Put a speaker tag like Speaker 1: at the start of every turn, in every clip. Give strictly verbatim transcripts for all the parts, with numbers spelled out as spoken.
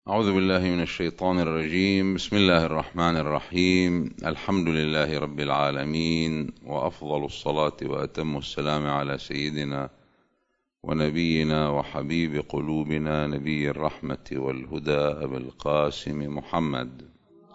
Speaker 1: أعوذ بالله من الشيطان الرجيم. بسم الله الرحمن الرحيم. الحمد لله رب العالمين، وأفضل الصلاة وأتم السلام على سيدنا ونبينا وحبيب قلوبنا نبي الرحمة والهدى أبي القاسم محمد.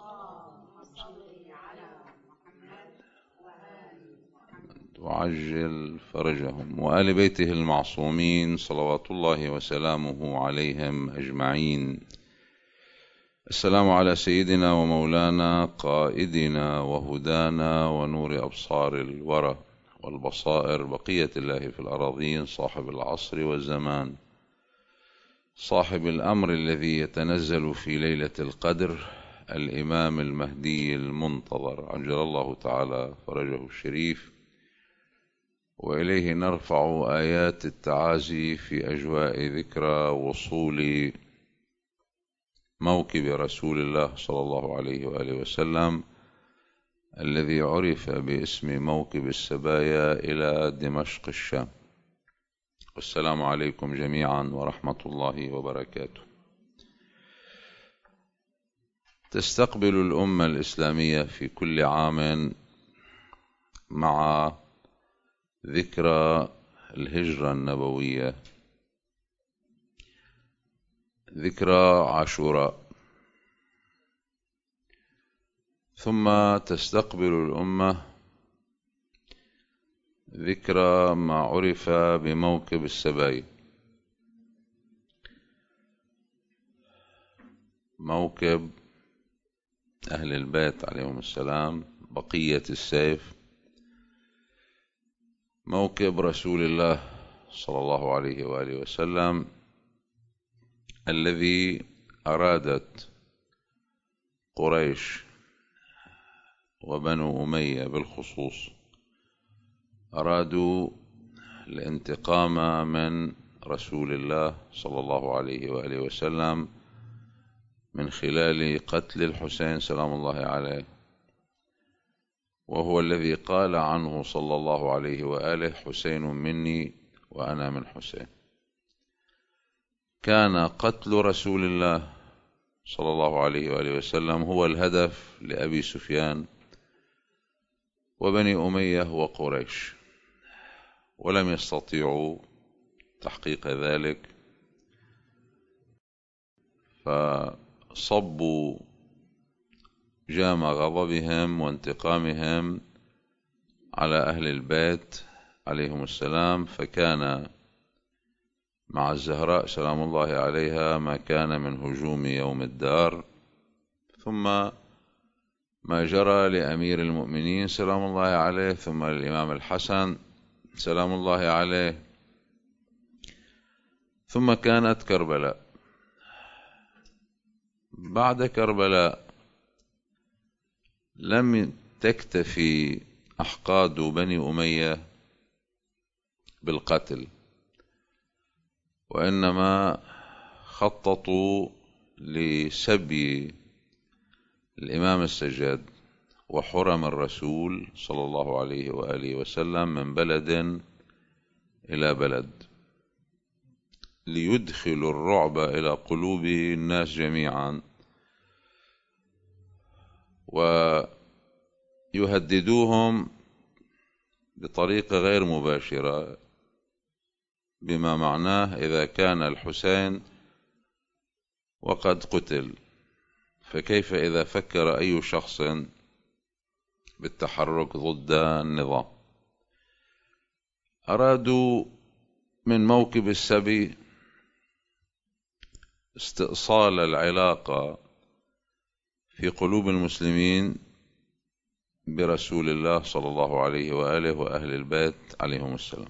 Speaker 1: وعجل فرجهم وآل بيته المعصومين صلوات الله وسلامه عليهم أجمعين. السلام على سيدنا ومولانا قائدنا وهدانا ونور أبصار الورى والبصائر بقية الله في الأراضين، صاحب العصر والزمان، صاحب الأمر الذي يتنزل في ليلة القدر، الإمام المهدي المنتظر عجل الله تعالى فرجه الشريف، وإليه نرفع آيات التعازي في أجواء ذكرى وصول موكب رسول الله صلى الله عليه وآله وسلم الذي عرف باسم موكب السبايا إلى دمشق الشام. والسلام عليكم جميعا ورحمة الله وبركاته. تستقبل الأمة الإسلامية في كل عام مع ذكرى الهجرة النبوية ذكرى عاشوراء، ثم تستقبل الأمة ذكرى ما عرف بموكب السبايا، موكب أهل البيت عليهم السلام، بقية السيف، موكب رسول الله صلى الله عليه وآله وسلم الذي أرادت قريش وبنو أمية بالخصوص أرادوا الانتقام من رسول الله صلى الله عليه وآله وسلم من خلال قتل الحسين سلام الله عليه، وهو الذي قال عنه صلى الله عليه وآله: حسين مني وأنا من حسين. كان قتل رسول الله صلى الله عليه وآله وسلم هو الهدف لأبي سفيان وبني أمية وقريش، ولم يستطيعوا تحقيق ذلك، فصبوا جام غضبهم وانتقامهم على أهل البيت عليهم السلام، فكان مع الزهراء سلام الله عليها ما كان من هجوم يوم الدار، ثم ما جرى لأمير المؤمنين سلام الله عليه، ثم للإمام الحسن سلام الله عليه، ثم كانت كربلاء. بعد كربلاء لم تكتفي أحقاد بني أمية بالقتل، وإنما خططوا لسبي الإمام السجاد وحرم الرسول صلى الله عليه وآله وسلم من بلد إلى بلد، ليدخلوا الرعب إلى قلوب الناس جميعا، ويهددوهم بطريقة غير مباشرة، بما معناه إذا كان الحسين وقد قتل فكيف إذا فكر أي شخص بالتحرك ضد النظام. أرادوا من موكب السبي استئصال العلاقة في قلوب المسلمين برسول الله صلى الله عليه وآله وأهل البيت عليهم السلام،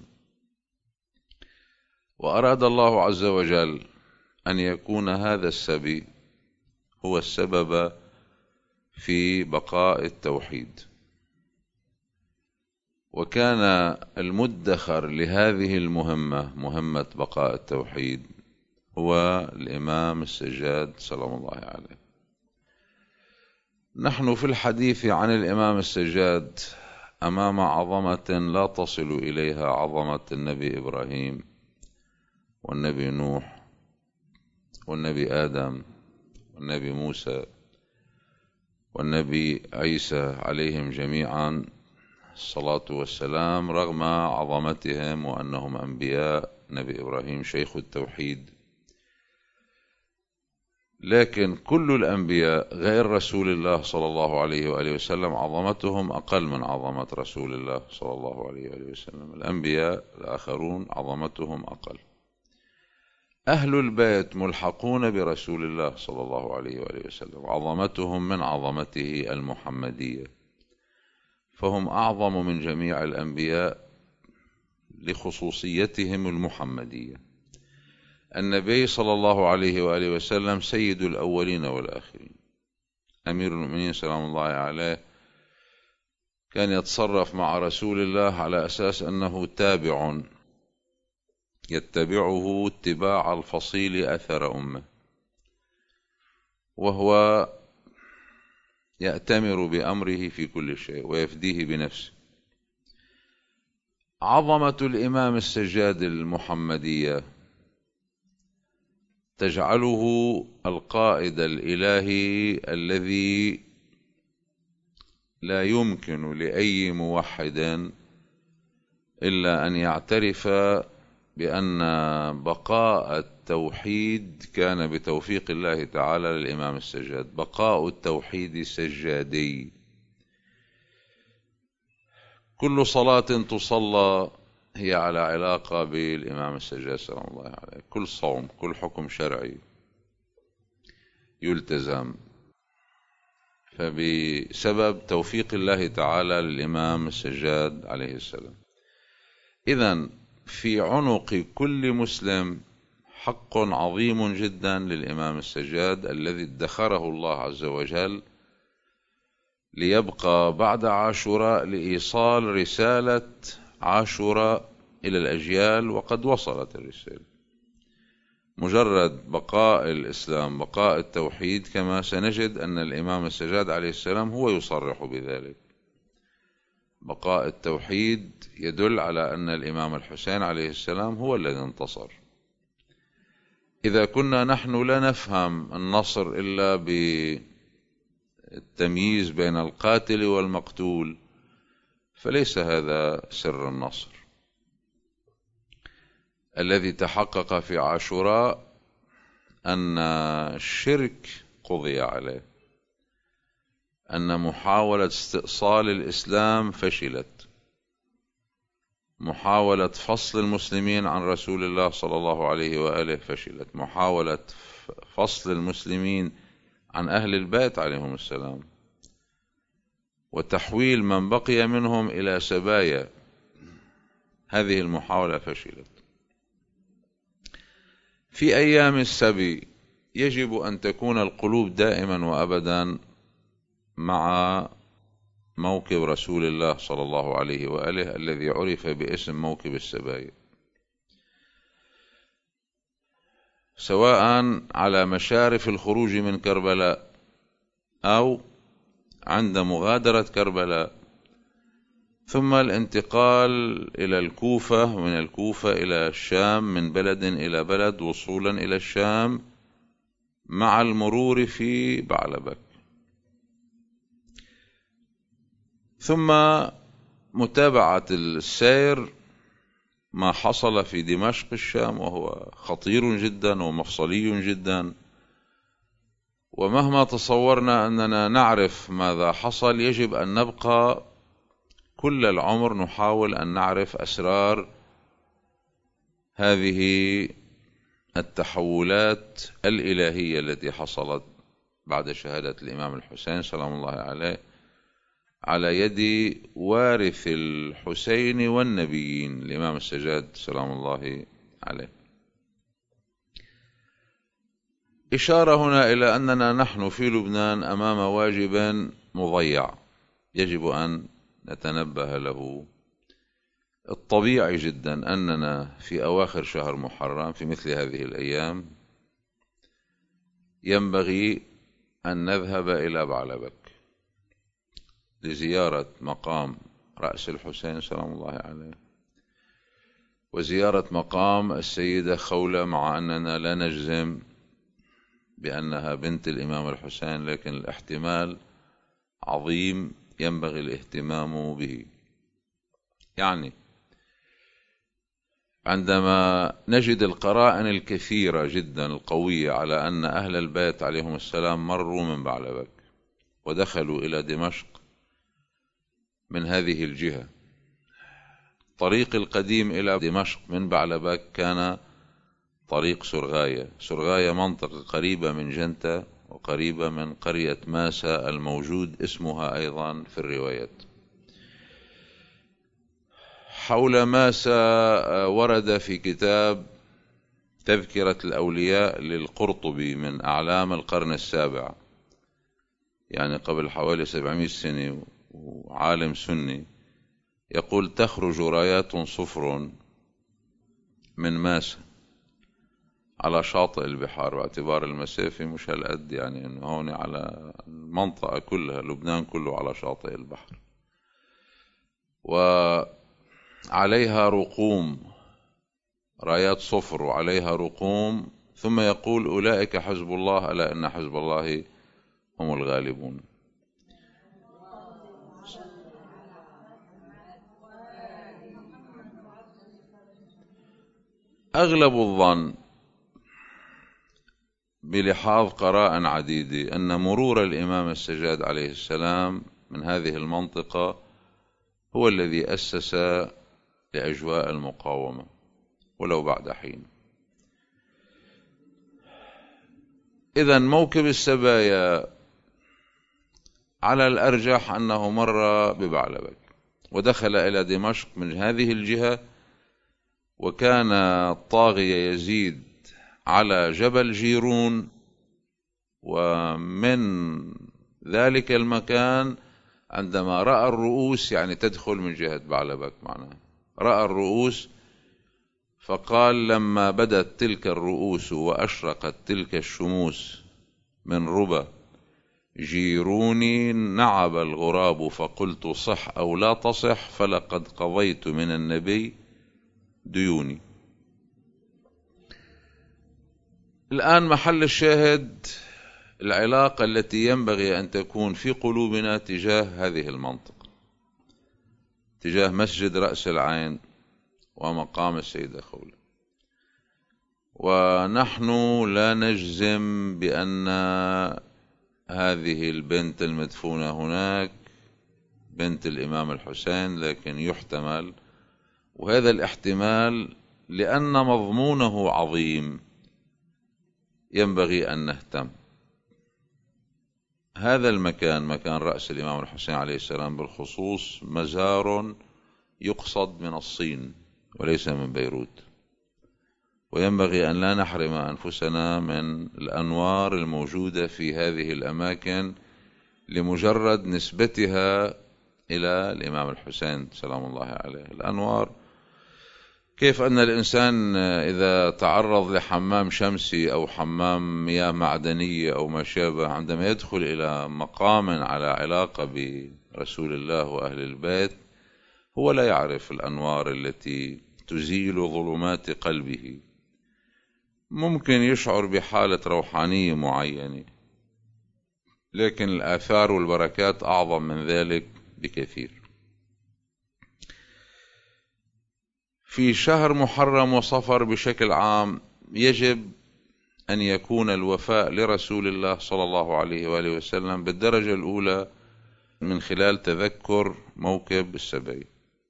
Speaker 1: وأراد الله عز وجل أن يكون هذا السبي هو السبب في بقاء التوحيد، وكان المدخر لهذه المهمة، مهمة بقاء التوحيد، هو الإمام السجاد سلام الله عليه. نحن في الحديث عن الإمام السجاد أمام عظمة لا تصل إليها عظمة النبي إبراهيم والنبي نوح والنبي آدم والنبي موسى والنبي عيسى عليهم جميعا الصلاة والسلام، رغم عظمتهم وأنهم أنبياء، نبي إبراهيم شيخ التوحيد. لكن كل الأنبياء غير رسول الله صلى الله عليه وآله وسلم عظمتهم أقل من عظمة رسول الله صلى الله عليه وآله وسلم. الأنبياء الآخرون عظمتهم أقل. أهل البيت ملحقون برسول الله صلى الله عليه وآله وسلم، عظمتهم من عظمته المحمدية، فهم أعظم من جميع الأنبياء لخصوصيتهم المحمدية. النبي صلى الله عليه وآله وسلم سيد الأولين والآخرين، أمير المؤمنين سلام الله عليه، كان يتصرف مع رسول الله على أساس أنه تابع يتبعه اتباع الفصيل أثر أمه، وهو يأتمر بأمره في كل شيء ويفديه بنفسه. عظمة الإمام السجاد المحمدية تجعله القائد الإلهي الذي لا يمكن لأي موحد إلا أن يعترف بأن بقاء التوحيد كان بتوفيق الله تعالى للإمام السجاد. بقاء التوحيد سجادي. كل صلاة تصلى هي على علاقة بالإمام السجاد سلام الله عليه، كل صوم، كل حكم شرعي يلتزم، فبسبب توفيق الله تعالى للإمام السجاد عليه السلام. إذن في عنق كل مسلم حق عظيم جدا للإمام السجاد الذي ادخره الله عز وجل ليبقى بعد عاشوراء لإيصال رسالة عاشوراء إلى الأجيال، وقد وصلت الرسالة. مجرد بقاء الإسلام، بقاء التوحيد، كما سنجد أن الإمام السجاد عليه السلام هو يصرح بذلك. بقاء التوحيد يدل على أن الإمام الحسين عليه السلام هو الذي انتصر. إذا كنا نحن لا نفهم النصر إلا بالتمييز بين القاتل والمقتول، فليس هذا سر النصر. الذي تحقق في عاشوراء أن الشرك قضي عليه، أن محاولة استئصال الإسلام فشلت، محاولة فصل المسلمين عن رسول الله صلى الله عليه وآله فشلت، محاولة فصل المسلمين عن أهل البيت عليهم السلام وتحويل من بقي منهم إلى سبايا، هذه المحاولة فشلت. في أيام السبي يجب أن تكون القلوب دائما وأبدا مع موكب رسول الله صلى الله عليه وآله الذي عرف باسم موكب السبايا، سواء على مشارف الخروج من كربلاء أو عند مغادرة كربلاء، ثم الانتقال إلى الكوفة، ومن الكوفة إلى الشام، من بلد إلى بلد وصولا إلى الشام، مع المرور في بعلبك، ثم متابعة السير ما حصل في دمشق الشام، وهو خطير جدا ومفصلي جدا. ومهما تصورنا أننا نعرف ماذا حصل، يجب أن نبقى كل العمر نحاول أن نعرف أسرار هذه التحولات الإلهية التي حصلت بعد شهادة الإمام الحسين سلام الله عليه على يد وارث الحسين والنبيين الإمام السجاد سلام الله عليه. إشارة هنا إلى أننا نحن في لبنان أمام واجب مضيع يجب أن نتنبه له. الطبيعي جدا أننا في أواخر شهر محرم في مثل هذه الأيام ينبغي أن نذهب إلى بعلبك لزيارة مقام رأس الحسين سلام الله عليه، وزيارة مقام السيدة خولة، مع أننا لا نجزم بأنها بنت الإمام الحسين، لكن الاحتمال عظيم ينبغي الاهتمام به. يعني عندما نجد القرائن الكثيرة جدا القوية على أن أهل البيت عليهم السلام مروا من بعلبك ودخلوا إلى دمشق من هذه الجهة، الطريق القديم إلى دمشق من بعلبك كان طريق سرغاية. سرغاية منطقة قريبة من جنتة وقريبة من قرية ماسة الموجود اسمها أيضا في الروايات. حول ماسة ورد في كتاب تذكرة الأولياء للقرطبي من أعلام القرن السابع، يعني قبل حوالي سبعمائة سنة، وعالم سني، يقول: تخرج رايات صفر من ماسة على شاطئ البحار، باعتبار المسافة مش هالقد، يعني انه هون على المنطقة كلها، لبنان كله على شاطئ البحر، وعليها رقوم، رايات صفر وعليها رقوم، ثم يقول: أولئك حزب الله، ألا إن حزب الله هم الغالبون. أغلب الظن بلحاظ قرائن عديدة أن مرور الإمام السجاد عليه السلام من هذه المنطقة هو الذي أسس لأجواء المقاومة ولو بعد حين. إذن موكب السبايا على الأرجح أنه مر ببعلبك ودخل إلى دمشق من هذه الجهة، وكان الطاغية يزيد على جبل جيرون، ومن ذلك المكان عندما رأى الرؤوس، يعني تدخل من جهة بعلبك معناه، رأى الرؤوس فقال: لما بدت تلك الرؤوس وأشرقت تلك الشموس من ربا جيروني نعب الغراب، فقلت صح أو لا تصح، فلقد قضيت من النبي ديوني. الآن محل الشاهد العلاقة التي ينبغي أن تكون في قلوبنا تجاه هذه المنطقة، تجاه مسجد رأس العين ومقام السيدة خولة. ونحن لا نجزم بأن هذه البنت المدفونة هناك بنت الإمام الحسين، لكن يحتمل، وهذا الاحتمال لأن مضمونه عظيم ينبغي أن نهتم. هذا المكان، مكان رأس الإمام الحسين عليه السلام بالخصوص، مزار يقصد من الصين وليس من بيروت، وينبغي أن لا نحرم أنفسنا من الأنوار الموجودة في هذه الأماكن لمجرد نسبتها إلى الإمام الحسين سلام الله عليه. الأنوار، كيف أن الإنسان إذا تعرض لحمام شمسي أو حمام مياه معدنية أو ما شابه، عندما يدخل إلى مقام على علاقة برسول الله وأهل البيت، هو لا يعرف الأنوار التي تزيل ظلمات قلبه. ممكن يشعر بحالة روحانية معينة، لكن الآثار والبركات أعظم من ذلك بكثير. في شهر محرم وصفر بشكل عام يجب أن يكون الوفاء لرسول الله صلى الله عليه وآله وسلم بالدرجة الأولى من خلال تذكر موكب السبايا.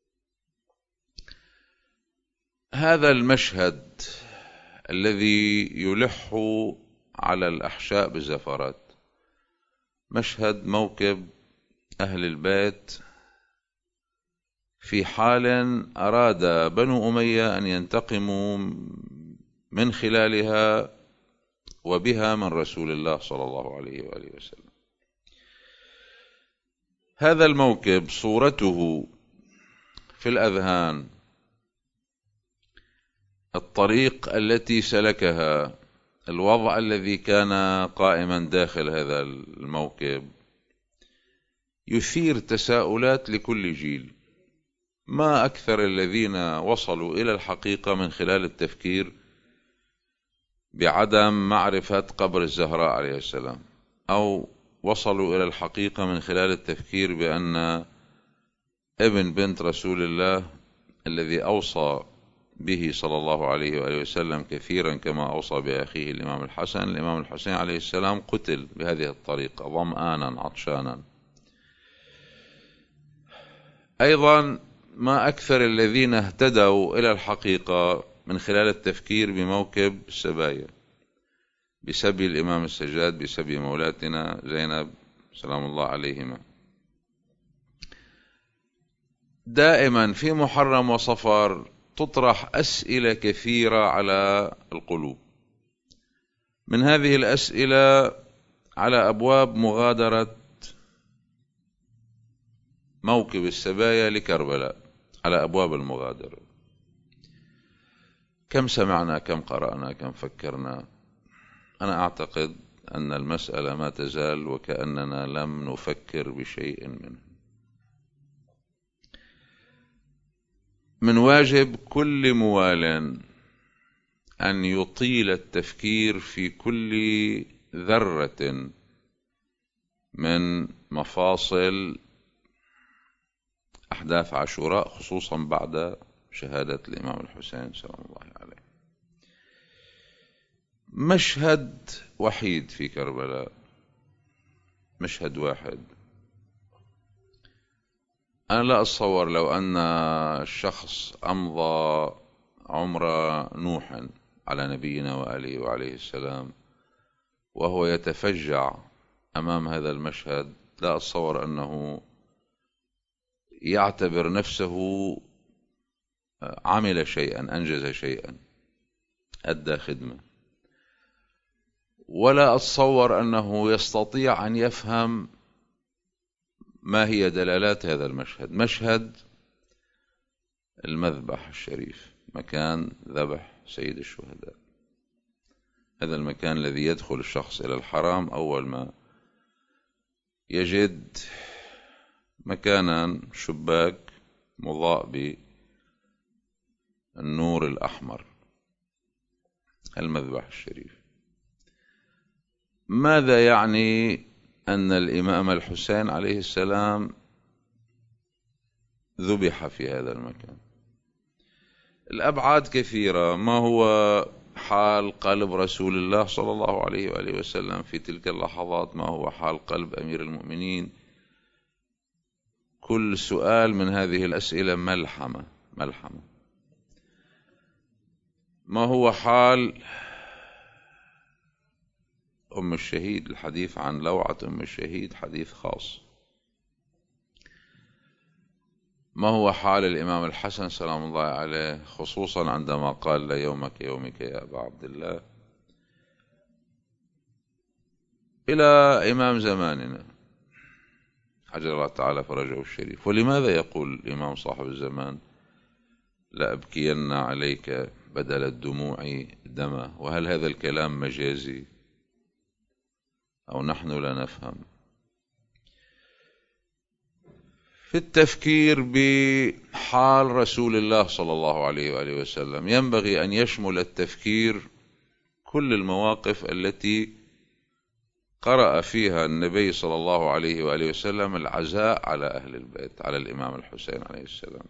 Speaker 1: هذا المشهد الذي يلح على الأحشاء بالزفرات، مشهد موكب أهل البيت في حال أراد بنو أمية أن ينتقموا من خلالها وبها من رسول الله صلى الله عليه وآله وسلم. هذا الموكب صورته في الأذهان، الطريق التي سلكها، الوضع الذي كان قائما داخل هذا الموكب، يثير تساؤلات لكل جيل. ما أكثر الذين وصلوا إلى الحقيقة من خلال التفكير بعدم معرفة قبر الزهراء عليه السلام، أو وصلوا إلى الحقيقة من خلال التفكير بأن ابن بنت رسول الله الذي أوصى به صلى الله عليه وآله وسلم كثيرا كما أوصى بأخيه الإمام الحسن، الإمام الحسين عليه السلام قتل بهذه الطريقة ظمآنا عطشانا. أيضا ما أكثر الذين اهتدوا إلى الحقيقة من خلال التفكير بموكب السبايا، بسبي الإمام السجاد، بسبي مولاتنا زينب سلام الله عليهما. دائما في محرم وصفر تطرح أسئلة كثيرة على القلوب، من هذه الأسئلة على أبواب مغادرة موكب السبايا لكربلاء، على أبواب المغادرة. كم سمعنا، كم قرأنا، كم فكرنا. أنا أعتقد أن المسألة ما تزال وكأننا لم نفكر بشيء منه. من واجب كل موال أن يطيل التفكير في كل ذرة من مفاصل أحداث عاشوراء، خصوصا بعد شهادة الإمام الحسين سلام الله عليه. مشهد وحيد في كربلاء، مشهد واحد. أنا لا أتصور لو أن الشخص أمضى عمر نوح على نبينا وآله وعليه السلام وهو يتفجع أمام هذا المشهد، لا أتصور أنه يعتبر نفسه عمل شيئا، أنجز شيئا، أدى خدمة. ولا أتصور أنه يستطيع أن يفهم ما هي دلالات هذا المشهد، مشهد المذبح الشريف، مكان ذبح سيد الشهداء. هذا المكان الذي يدخل الشخص إلى الحرام أول ما يجد مكانا شباك مضاء بالنور الأحمر، المذبح الشريف. ماذا يعني أن الإمام الحسين عليه السلام ذبح في هذا المكان؟ الأبعاد كثيرة. ما هو حال قلب رسول الله صلى الله عليه وآله وسلم في تلك اللحظات؟ ما هو حال قلب أمير المؤمنين؟ كل سؤال من هذه الأسئلة ملحمة ملحمة. ما هو حال أم الشهيد؟ الحديث عن لوعة أم الشهيد حديث خاص. ما هو حال الإمام الحسن سلام الله عليه، خصوصا عندما قال: لا يومك يومك يا أبا عبد الله، إلى إمام زماننا عجل الله تعالى فرجه الشريف. ولماذا يقول الإمام صاحب الزمان: لأبكين عليك بدل الدموع دما؟ وهل هذا الكلام مجازي أو نحن لا نفهم؟ في التفكير بحال رسول الله صلى الله عليه وآله وسلم ينبغي أن يشمل التفكير كل المواقف التي قرأ فيها النبي صلى الله عليه وآله وسلم العزاء على أهل البيت، على الإمام الحسين عليه السلام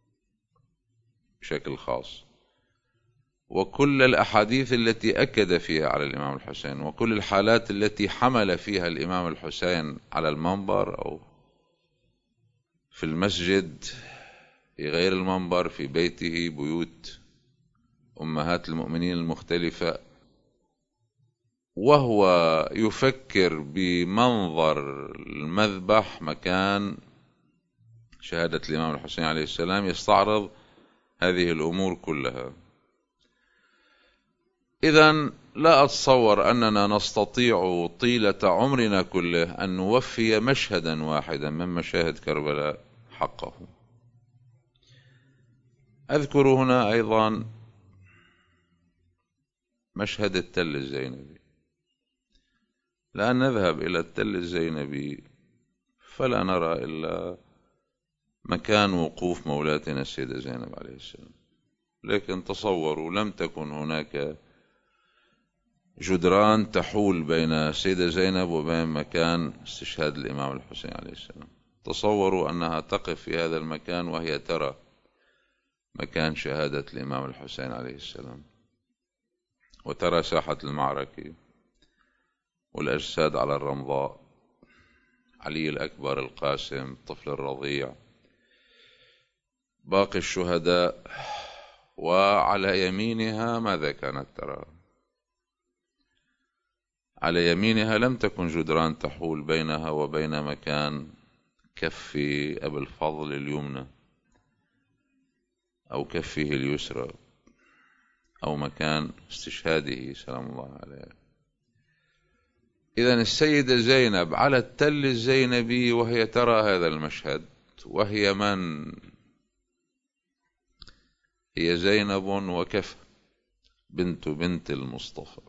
Speaker 1: بشكل خاص، وكل الأحاديث التي أكد فيها على الإمام الحسين، وكل الحالات التي حمل فيها الإمام الحسين على المنبر أو في المسجد، في غير المنبر، في بيته، بيوت أمهات المؤمنين المختلفة، وهو يفكر بمنظر المذبح مكان شهادة الإمام الحسين عليه السلام، يستعرض هذه الأمور كلها. إذن لا أتصور أننا نستطيع طيلة عمرنا كله أن نوفي مشهدا واحدا من مشاهد كربلاء حقه. أذكر هنا أيضا مشهد التل الزينبي. لا نذهب إلى التل الزينبي فلا نرى إلا مكان وقوف مولاتنا السيدة زينب عليه السلام، لكن تصوروا لم تكن هناك جدران تحول بين السيدة زينب وبين مكان استشهاد الإمام الحسين عليه السلام. تصوروا أنها تقف في هذا المكان وهي ترى مكان شهادة الإمام الحسين عليه السلام، وترى ساحة المعركة والأجساد على الرمضاء، علي الأكبر، القاسم، الطفل الرضيع، باقي الشهداء، وعلى يمينها ماذا كانت ترى؟ على يمينها لم تكن جدران تحول بينها وبين مكان كف أبي الفضل اليمنى أو كفه اليسرى أو مكان استشهاده سلام الله عليه. إذن السيدة زينب على التل الزينبي وهي ترى هذا المشهد، وهي من؟ هي زينب وكفى بنت بنت المصطفى.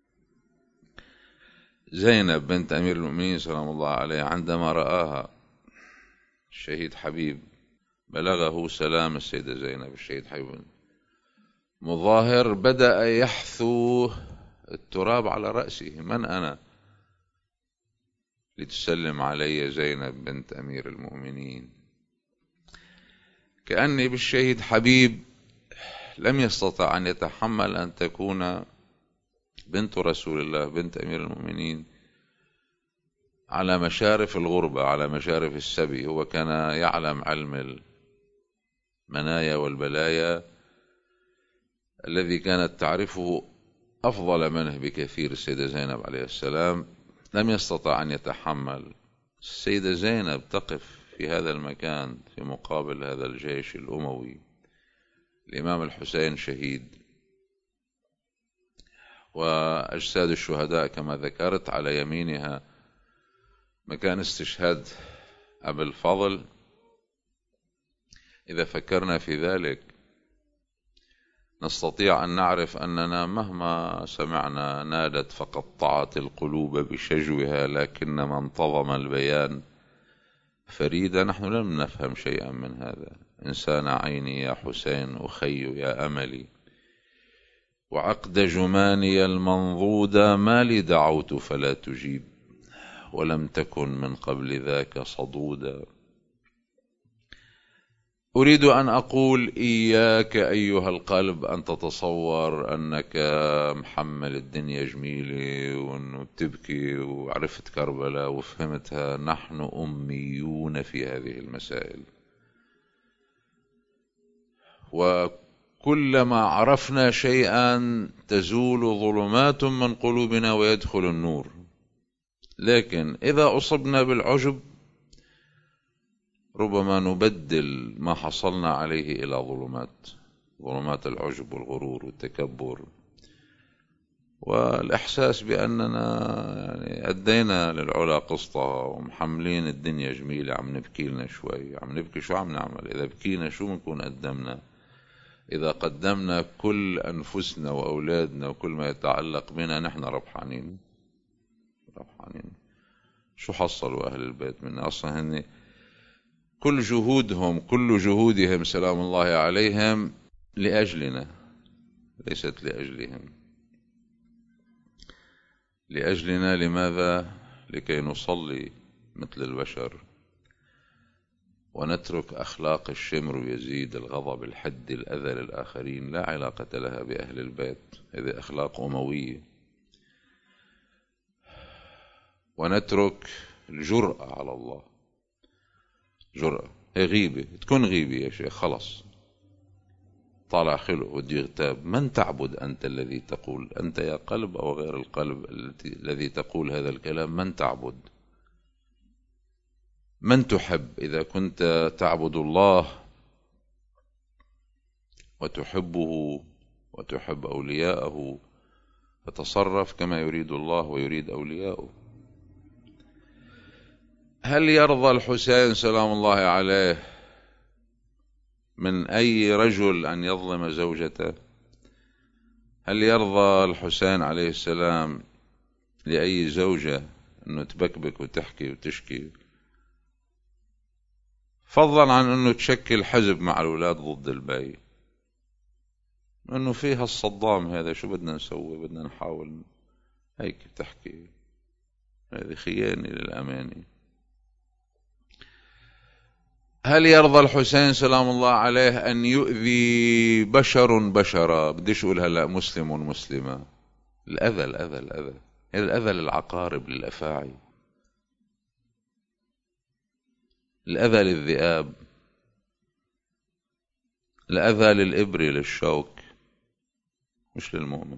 Speaker 1: زينب بنت أمير المؤمنين سلام الله عليه عندما رآها الشهيد حبيب بلغه سلام السيدة زينب، الشهيد حبيب مظاهر بدأ يحثو التراب على رأسه: من أنا لتسلم علي زينب بنت أمير المؤمنين؟ كأني بالشهيد حبيب لم يستطع أن يتحمل أن تكون بنت رسول الله بنت أمير المؤمنين على مشارف الغربة، على مشارف السبي. هو كان يعلم علم المنايا والبلايا الذي كانت تعرفه أفضل منه بكثير السيدة زينب عليه السلام. لم يستطع أن يتحمل السيدة زينب تقف في هذا المكان في مقابل هذا الجيش الأموي، الإمام الحسين شهيد، وأجساد الشهداء كما ذكرت على يمينها مكان استشهاد أبي الفضل. إذا فكرنا في ذلك نستطيع أن نعرف أننا مهما سمعنا نادت فقطعت القلوب بشجوها لكنما انتظم البيان فريدا، نحن لم نفهم شيئا من هذا. إنسان عيني يا حسين، أخي يا أملي، وعقد جماني المنضودة، ما لي دعوت فلا تجيب، ولم تكن من قبل ذاك صدودا. أريد أن أقول إياك أيها القلب أن تتصور أنك محمل الدنيا جميلة وأنه بتبكي وعرفت كربلاء وفهمتها. نحن أميون في هذه المسائل، وكلما عرفنا شيئا تزول ظلمات من قلوبنا ويدخل النور. لكن إذا أصبنا بالعجب ربما نبدل ما حصلنا عليه إلى ظلمات، ظلمات العجب والغرور والتكبر والإحساس بأننا يعني أدينا للعلا قسطها ومحملين الدنيا جميلة. عم نبكي لنا شوي، عم نبكي شو عم نعمل؟ إذا بكينا شو بنكون قدمنا؟ إذا قدمنا كل أنفسنا وأولادنا وكل ما يتعلق بنا نحن ربحانين. ربحانين شو حصلوا أهل البيت منا؟ أصلا هن كل جهودهم كل جهودهم سلام الله عليهم لأجلنا، ليست لأجلهم. لأجلنا لماذا؟ لكي نصلي مثل البشر ونترك أخلاق الشمر ويزيد الغضب الحد الأذى للآخرين، لا علاقة لها بأهل البيت، هذه أخلاق أموية. ونترك الجرأة على الله. جرأة هي غيبة، تكون غيبة يا شيخ خلص طالع خلق ودي اغتاب. من تعبد أنت الذي تقول؟ أنت يا قلب أو غير القلب الذي تقول هذا الكلام؟ من تعبد؟ من تحب؟ إذا كنت تعبد الله وتحبه وتحب أولياءه فتصرف كما يريد الله ويريد أولياءه. هل يرضى الحسين سلام الله عليه من أي رجل أن يظلم زوجته؟ هل يرضى الحسين عليه السلام لأي زوجة أنه تبكبك وتحكي وتشكي، فضلا عن أنه تشكل حزب مع الأولاد ضد الباقي؟ أنه فيها الصدام هذا، شو بدنا نسوي؟ بدنا نحاول هيك بتحكي، هذه خيانة للأمانة. هل يرضى الحسين سلام الله عليه أن يؤذي بشر بشرا؟ بديش أقول هلأ مسلم مسلمة. الأذى الأذى الأذى الأذى للعقارب، للأفاعي، الأذى للذئاب، الأذى للإبر للشوك، مش للمؤمن.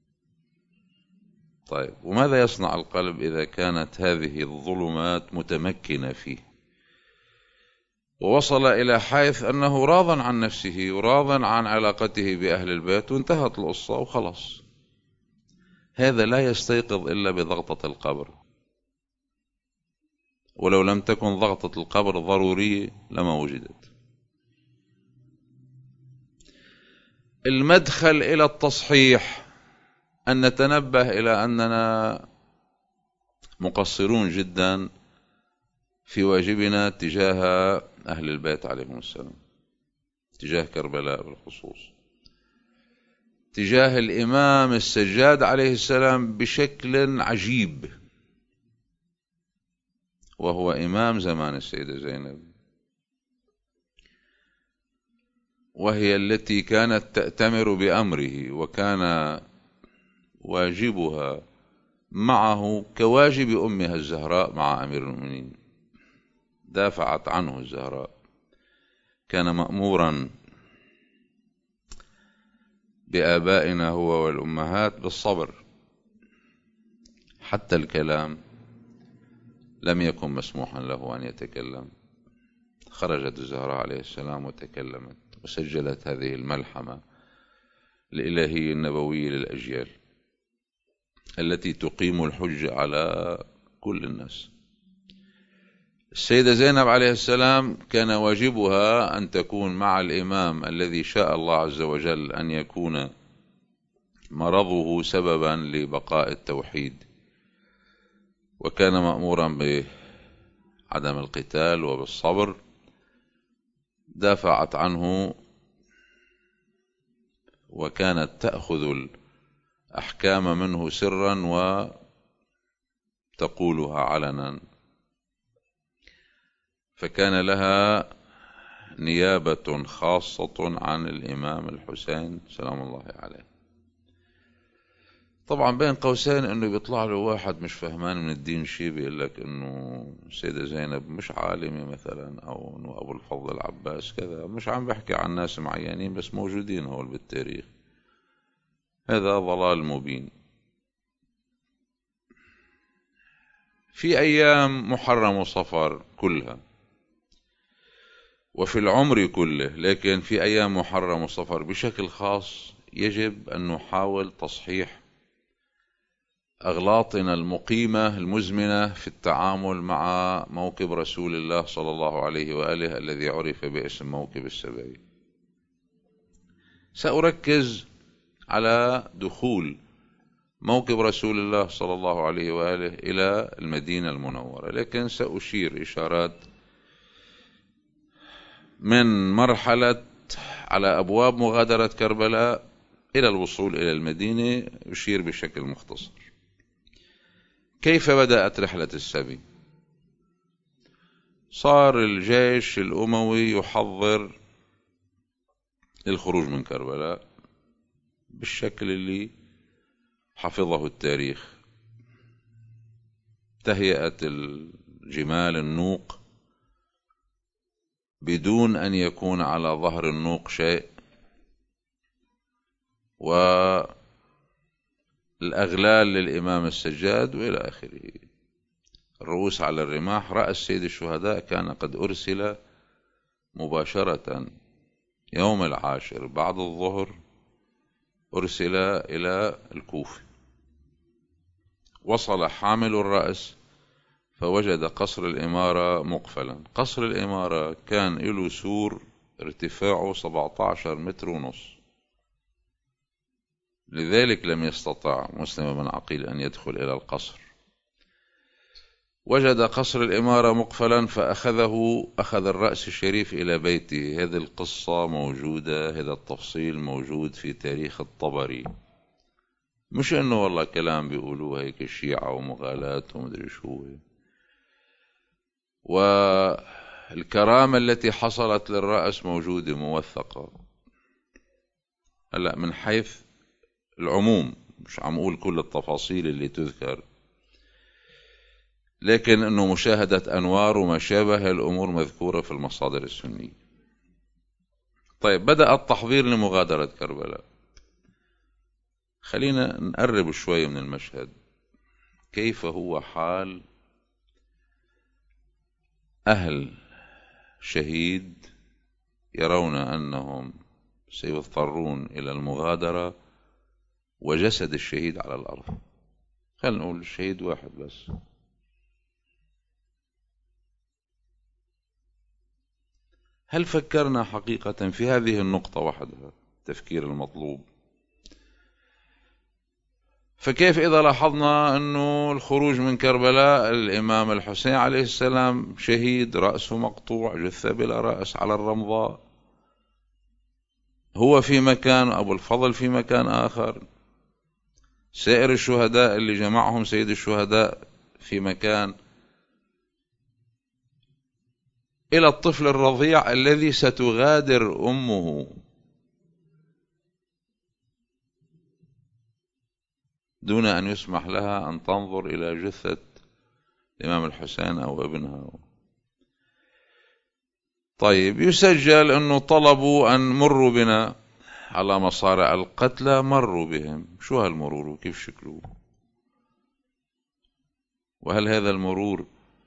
Speaker 1: طيب، وماذا يصنع القلب إذا كانت هذه الظلمات متمكنة فيه ووصل إلى حيث أنه راض عن نفسه وراض عن علاقته بأهل البيت وانتهت القصة وخلص؟ هذا لا يستيقظ إلا بضغطة القبر، ولو لم تكن ضغطة القبر ضرورية لما وجدت. المدخل إلى التصحيح أن نتنبه إلى أننا مقصرون جدا في واجبنا تجاه أهل البيت عليهم السلام، تجاه كربلاء بالخصوص، تجاه الإمام السجاد عليه السلام بشكل عجيب، وهو إمام زمان السيدة زينب، وهي التي كانت تأتمر بأمره، وكان واجبها معه كواجب أمها الزهراء مع أمير المؤمنين. دافعت عنه الزهراء، كان مأمورا بآبائنا هو والأمهات بالصبر، حتى الكلام لم يكن مسموحا له أن يتكلم. خرجت الزهراء عليه السلام وتكلمت وسجلت هذه الملحمة الإلهية النبوية للأجيال التي تقيم الحجة على كل الناس. السيدة زينب عليه السلام كان واجبها أن تكون مع الإمام الذي شاء الله عز وجل أن يكون مرضه سببا لبقاء التوحيد، وكان مأمورا بعدم القتال وبالصبر. دافعت عنه وكانت تأخذ الأحكام منه سرا وتقولها علنا، فكان لها نيابة خاصة عن الإمام الحسين سلام الله عليه. طبعا بين قوسين انه بيطلع له واحد مش فهمان من الدين شيء بيقول لك انه السيدة زينب مش عالمة مثلا، او انه ابو الفضل العباس كذا. مش عم بحكي عن ناس معينين بس موجودين هول بالتاريخ. هذا ضلال مبين. في ايام محرم صفر كلها وفي العمر كله، لكن في ايام محرم صفر بشكل خاص يجب ان نحاول تصحيح أغلاطنا المقيمة المزمنة في التعامل مع موكب رسول الله صلى الله عليه وآله الذي عرف باسم موكب السبعين. سأركز على دخول موكب رسول الله صلى الله عليه وآله إلى المدينة المنورة، لكن سأشير إشارات من مرحلة على أبواب مغادرة كربلاء إلى الوصول إلى المدينة، أشير بشكل مختصر. كيف بدأت رحلة السبي؟ صار الجيش الأموي يحضر للخروج من كربلاء بالشكل اللي حفظه التاريخ. تهيئة الجمال النوق بدون أن يكون على ظهر النوق شيء، والأغلال للإمام السجاد وإلى آخره. الرؤوس على الرماح. رأس سيد الشهداء كان قد أرسل مباشرة يوم العاشر بعد الظهر، أرسل إلى الكوفة. وصل حامل الرأس فوجد قصر الإمارة مقفلا. قصر الإمارة كان له سور ارتفاعه سبعة عشر متر ونص، لذلك لم يستطع مسلم بن عقيل أن يدخل إلى القصر. وجد قصر الإمارة مقفلا فأخذه أخذ الرأس الشريف إلى بيته. هذه القصة موجودة، هذا التفصيل موجود في تاريخ الطبري مش إنه والله كلام بيقولوه هيك الشيعة ومغالاة ومدري شو. والكرامة التي حصلت للرأس موجودة موثقة. هلا من حيث العموم مش عم أقول كل التفاصيل اللي تذكر، لكن أنه مشاهدة أنوار وما شابه الأمور مذكورة في المصادر السنية. طيب، بدأ التحضير لمغادرة كربلاء. خلينا نقرب شوي من المشهد. كيف هو حال أهل شهيد يرون أنهم سيضطرون إلى المغادرة وجسد الشهيد على الأرض؟ خلينا نقول الشهيد واحد بس. هل فكرنا حقيقة في هذه النقطة وحدها التفكير المطلوب؟ فكيف إذا لاحظنا أنه الخروج من كربلاء الإمام الحسين عليه السلام شهيد رأسه مقطوع، جثة بلا رأس على الرمضاء، هو في مكان، أبو الفضل في مكان آخر، سائر الشهداء اللي جمعهم سيد الشهداء في مكان، إلى الطفل الرضيع الذي ستغادر أمه دون أن يسمح لها أن تنظر إلى جثة الإمام الحسين أو ابنها. طيب، يسجل أنه طلبوا أن مروا بنا على مصارع القتلى، مروا بهم. شو هالمرور وكيف شكله؟ وهل هذا المرور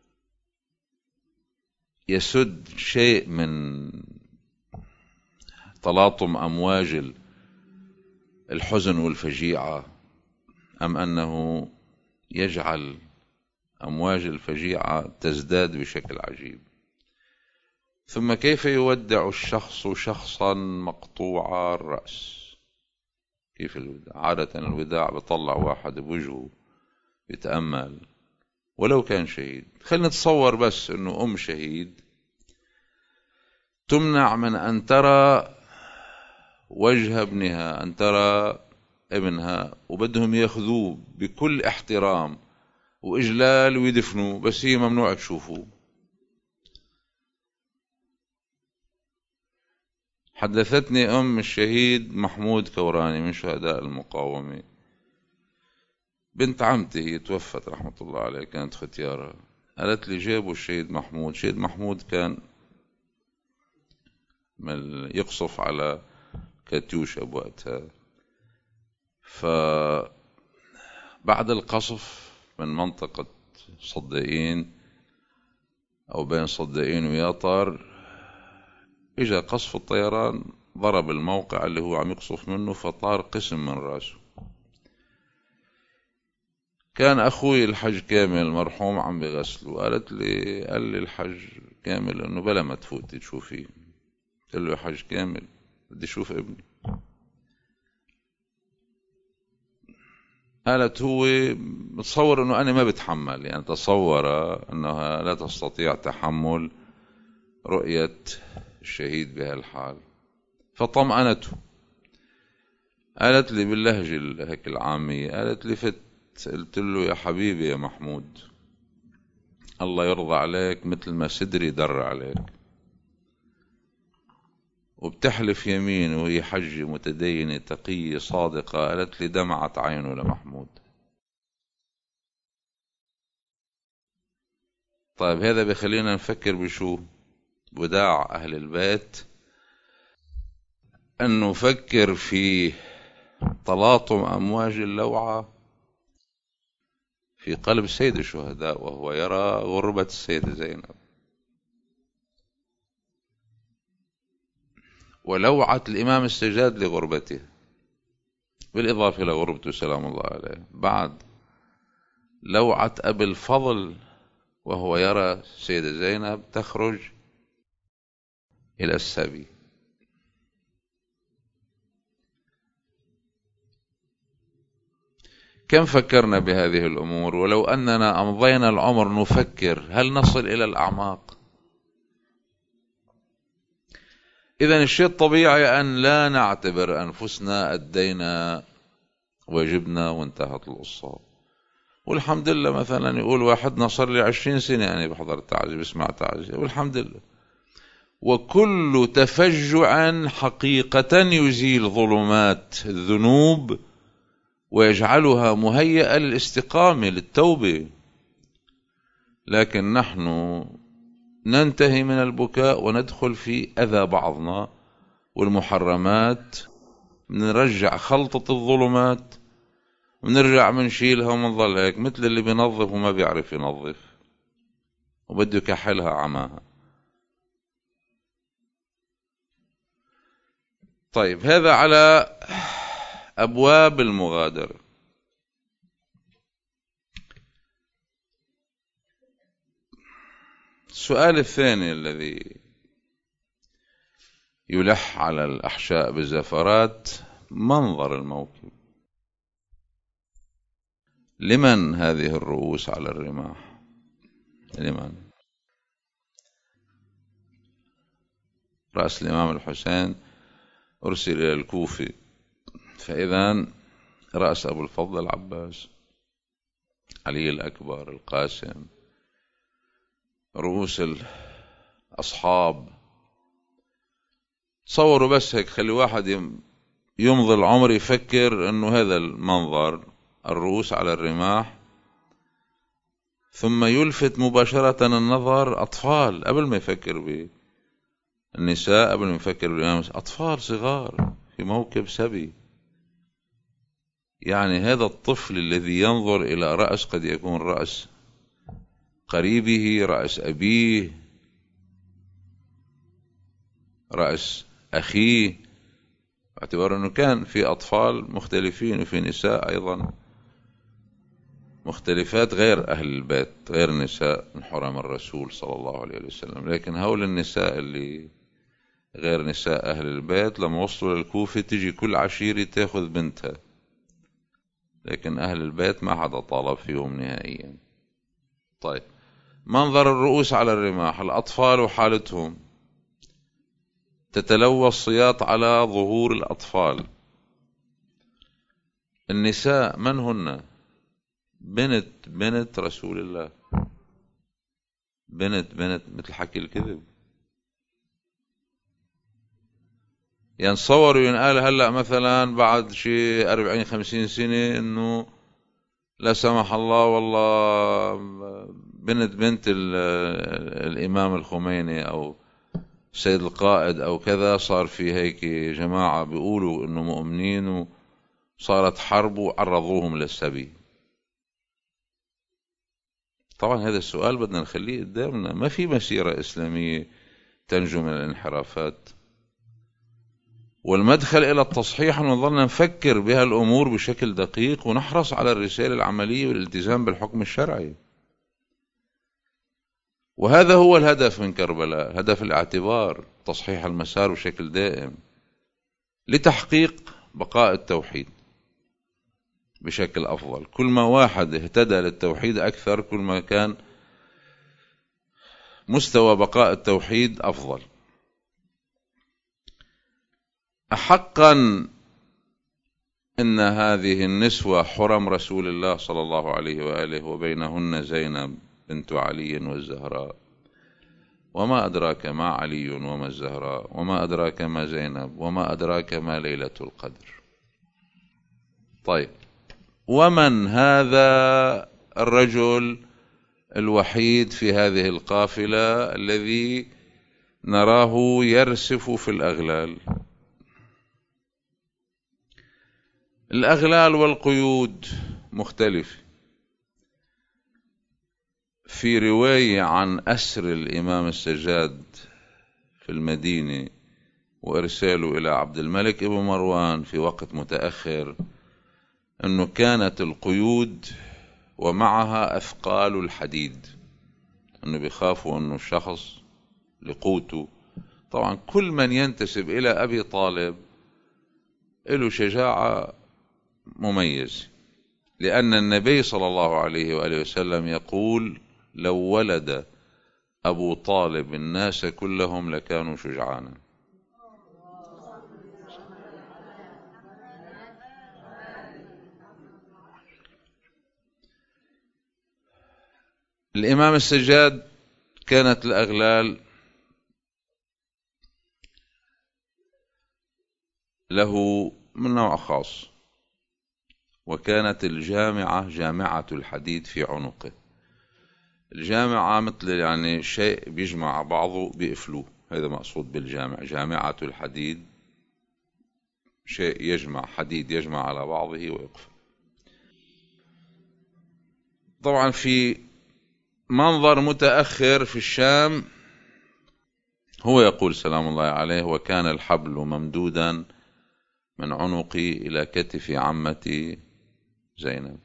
Speaker 1: يسد شيء من تلاطم أمواج الحزن والفجيعة، أم أنه يجعل أمواج الفجيعة تزداد بشكل عجيب؟ ثم كيف يودع الشخص شخصا مقطوع الرأس؟ كيف الوداع؟ عادة الوداع بطلع واحد بوجهه يتأمل ولو كان شهيد. خلينا نتصور بس أنه أم شهيد تمنع من أن ترى وجه ابنها، أن ترى ابنها، وبدهم ياخذوه بكل احترام وإجلال ويدفنوه، بس هي ممنوع تشوفوه. حدثتني أم الشهيد محمود كوراني من شهداء المقاومة، بنت عمتي، هي توفت رحمة الله عليه، كانت ختيارة. قالت لي جابوا الشهيد محمود. شهيد محمود كان يقصف على كاتيوشا بوقتها، فبعد القصف من منطقة صدائين أو بين صدائين وياطر، إجا قصف الطيران ضرب الموقع اللي هو عم يقصف منه، فطار قسم من رأسه. كان أخوي الحج كامل المرحوم عم بغسله، قالت لي قال لي الحج كامل إنه بلا ما تفوتي تشوفيه. قال له يا حج كامل بدي أشوف ابني. قالت هو متصور إنه أنا ما بتحمل، يعني تصور أنها لا تستطيع تحمل رؤية الشهيد بهالحال، فطمأنته. قالت لي باللهجة هيك العامية، قالت لي فت قلت له يا حبيبي يا محمود، الله يرضى عليك مثل ما صدري در عليك. وبتحلف يمين وهي حجة متدينة تقية صادقة. قالت لي دمعت عينه لمحمود. طيب، هذا بخلينا نفكر بشو؟ وداع أهل البيت، أن نفكر في تلاطم أمواج اللوعة في قلب سيد الشهداء وهو يرى غربة السيدة زينب، ولوعة الإمام السجاد لغربته، بالإضافة إلى غربته سلام الله عليه، بعد لوعة أبي الفضل وهو يرى السيدة زينب تخرج إلى السبي. كم فكرنا بهذه الأمور؟ ولو أننا أمضينا العمر نفكر، هل نصل إلى الأعماق؟ إذن الشيء الطبيعي أن لا نعتبر أنفسنا أدينا واجبنا وانتهت القصة. والحمد لله مثلا يقول واحدنا صار لي عشرين سنة يعني بحضر التعزية بسمع تعزية والحمد لله. وكل تفجع حقيقة يزيل ظلمات الذنوب ويجعلها مهيئة للاستقامة للتوبة. لكن نحن ننتهي من البكاء وندخل في أذى بعضنا والمحرمات، نرجع خلطة الظلمات ونرجع منشيلها ومنظل هيك مثل اللي بينظف وما بيعرف ينظف وبده يكحلها عماها. طيب هذا على أبواب المغادرة. السؤال الثاني الذي يلح على الأحشاء بالزفرات: منظر الموكب. لمن هذه الرؤوس على الرماح؟ لمن؟ رأس الإمام الحسين أرسل إلى الكوفة، فإذا رأس أبو الفضل العباس، علي الأكبر، القاسم، رؤوس الأصحاب. تصوروا بس هيك، خلي واحد يمضي العمر يفكر أنه هذا المنظر، الرؤوس على الرماح، ثم يلفت مباشرة النظر أطفال قبل ما يفكر بالنساء، قبل ما يفكر بالإمام، أطفال صغار في موكب سبي. يعني هذا الطفل الذي ينظر إلى رأس قد يكون رأس قريبه، رأس أبيه، رأس أخيه، باعتبار أنه كان في أطفال مختلفين وفي نساء أيضا مختلفات غير أهل البيت، غير نساء من حرم الرسول صلى الله عليه وسلم. لكن هؤلاء النساء اللي غير نساء أهل البيت لما وصلوا للكوفة تجي كل عشيرة تأخذ بنتها، لكن أهل البيت ما حدا طالب فيهم نهائيا. طيب، منظر الرؤوس على الرماح، الأطفال وحالتهم، تتلوى الصياط على ظهور الأطفال. النساء من هن؟ بنت بنت رسول الله، بنت بنت مثل حكي الكذب. ينصور وينقال هلأ مثلا بعد شيء أربعين خمسين سنة إنه لا سمح الله والله بنت بنت الإمام الخميني أو سيد القائد أو كذا، صار في هيك جماعة بيقولوا إنه مؤمنين وصارت حرب وعرضوهم للسبي. طبعا هذا السؤال بدنا نخليه قدامنا، ما في مسيرة إسلامية تنجو من الانحرافات. والمدخل إلى التصحيح أن نظلنا نفكر بها الأمور بشكل دقيق ونحرص على الرسالة العملية والالتزام بالحكم الشرعي. وهذا هو الهدف من كربلاء، هدف الاعتبار، تصحيح المسار بشكل دائم لتحقيق بقاء التوحيد بشكل أفضل. كل ما واحد اهتدى للتوحيد أكثر، كل ما كان مستوى بقاء التوحيد أفضل. أحقا إن هذه النسوة حرم رسول الله صلى الله عليه وآله، وبينهن زينب بنت علي والزهراء، وما أدراك ما علي وما الزهراء، وما أدراك ما زينب، وما أدراك ما ليلة القدر. طيب، ومن هذا الرجل الوحيد في هذه القافلة الذي نراه يرسف في الأغلال؟ الأغلال والقيود مختلفة. في رواية عن أسر الإمام السجاد في المدينة وإرساله إلى عبد الملك ابن مروان في وقت متأخر، أنه كانت القيود ومعها أثقال الحديد، أنه بيخافوا أنه الشخص لقوته. طبعا كل من ينتسب إلى أبي طالب له شجاعة مميز، لأن النبي صلى الله عليه وآله وسلم يقول: لو ولد أبو طالب الناس كلهم لكانوا شجعانا. الإمام السجاد كانت الأغلال له من نوع خاص، وكانت الجامعة جامعة الحديد في عنقه. الجامعة مثل يعني شيء بيجمع بعضه بيقفلوه، هذا مقصود بالجامع. جامعة الحديد شيء يجمع، حديد يجمع على بعضه ويقفل. طبعا في منظر متأخر في الشام هو يقول سلام الله عليه: وكان الحبل ممدودا من عنقي إلى كتف عمتي زينب.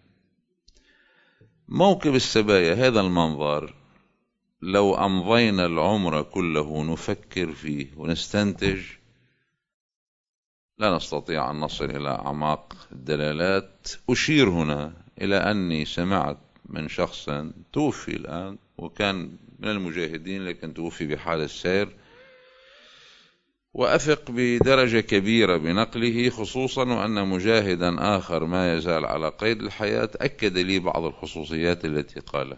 Speaker 1: موكب السبايا، هذا المنظر لو أمضينا العمر كله نفكر فيه ونستنتج لا نستطيع أن نصل إلى أعماق الدلالات. أشير هنا إلى أني سمعت من شخص توفي الآن وكان من المجاهدين لكن توفي بحال السير، وأثق بدرجة كبيرة بنقله، خصوصا وأن مجاهدا آخر ما يزال على قيد الحياة أكد لي بعض الخصوصيات التي قالها.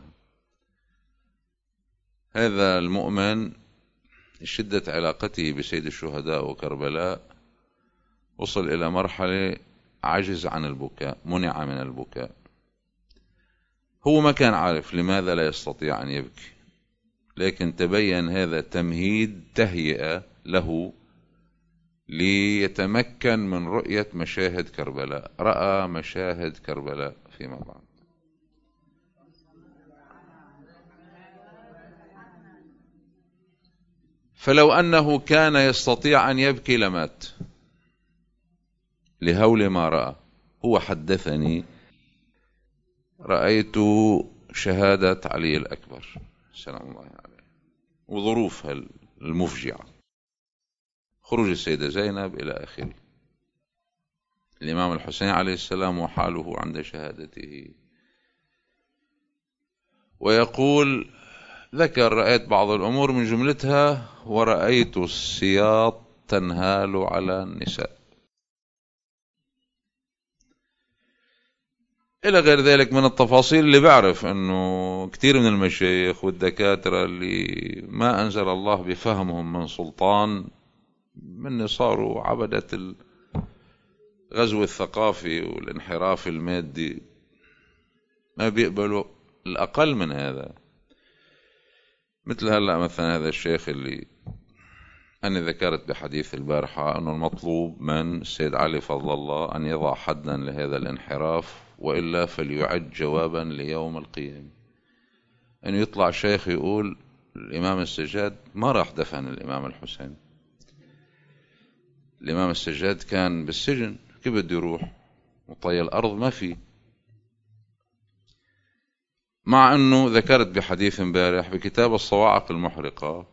Speaker 1: هذا المؤمن شدة علاقته بسيد الشهداء وكربلاء وصل إلى مرحلة عجز عن البكاء، منع من البكاء. هو ما كان عارف لماذا لا يستطيع أن يبكي، لكن تبين هذا تمهيد، تهيئة له ليتمكن من رؤية مشاهد كربلاء. رأى مشاهد كربلاء فيما بعد. فلو أنه كان يستطيع أن يبكي لمات لهول ما رأى. هو حدثني: رأيت شهادة علي الأكبر سلام الله عليه وظروفها المفجعة، خروج السيدة زينب إلى آخره، الإمام الحسين عليه السلام وحاله عند شهادته. ويقول: ذكر رأيت بعض الأمور من جملتها: ورأيت السياط تنهال على النساء، إلى غير ذلك من التفاصيل اللي بعرف أنه كثير من المشايخ والدكاترة اللي ما أنزل الله بفهمهم من سلطان، من صاروا عبدة الغزو الثقافي والانحراف المادي، ما بيقبلوا الأقل من هذا. مثل هلأ مثلا هذا الشيخ اللي أنا ذكرت بحديث البارحة أنه المطلوب من السيد علي فضل الله أن يضع حدا لهذا الانحراف، وإلا فليعد جوابا ليوم القيامة. أنه يطلع شيخ يقول الإمام السجاد ما راح دفن الإمام الحسين، الإمام السجاد كان بالسجن، كيف بده يروح؟ وطي الأرض ما في. مع أنه ذكرت بحديث امبارح بكتاب الصواعق المحرقة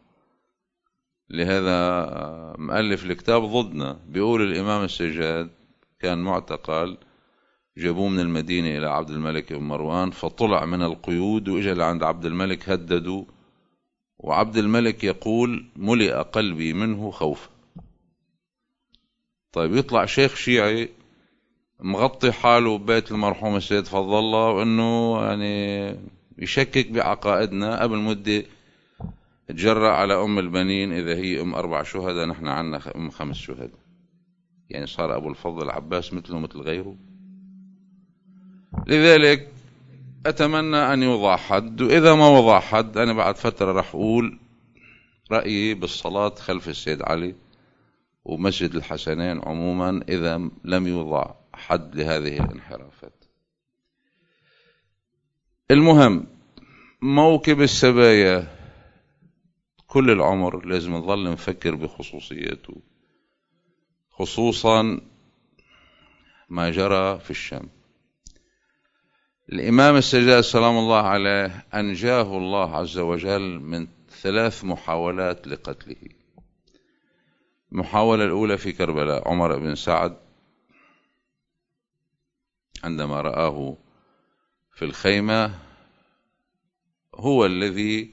Speaker 1: لهذا مؤلف الكتاب ضدنا، بيقول الإمام السجاد كان معتقل، جابوه من المدينة إلى عبد الملك بن مروان، فطلع من القيود وإجا لعند عبد الملك هددوا، وعبد الملك يقول ملئ قلبي منه خوفا. طيب يطلع شيخ شيعي مغطي حاله ببيت المرحوم السيد فضل الله، وأنه يعني يشكك بعقائدنا. قبل مدة تجرأ على أم البنين إذا هي أم أربع شهداء، نحن عنا أم خمس شهداء، يعني صار أبو الفضل العباس مثله مثل غيره. لذلك أتمنى أن يوضع حد، وإذا ما وضع حد أنا بعد فترة رح أقول رأيي بالصلاة خلف السيد علي ومسجد الحسنين عموما إذا لم يوضع حد لهذه الانحرافات. المهم موكب السبايا كل العمر لازم نظل نفكر بخصوصياته، خصوصا ما جرى في الشام. الإمام السجاد سلام الله عليه أنجاه الله عز وجل من ثلاث محاولات لقتله. المحاولة الأولى في كربلاء، عمر بن سعد عندما رآه في الخيمة هو الذي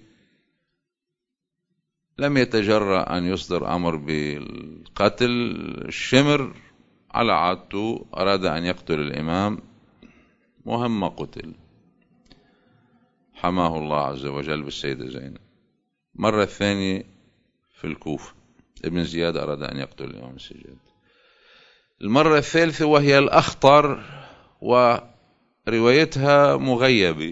Speaker 1: لم يتجرأ أن يصدر أمر بالقتل. الشمر على عادته أراد أن يقتل الإمام، مهم قتل. حماه الله عز وجل بالسيدة زينب. مرة الثانية في الكوفة ابن زياد أراد أن يقتل الإمام السجاد. المرة الثالثة وهي الأخطر وروايتها مغيبة،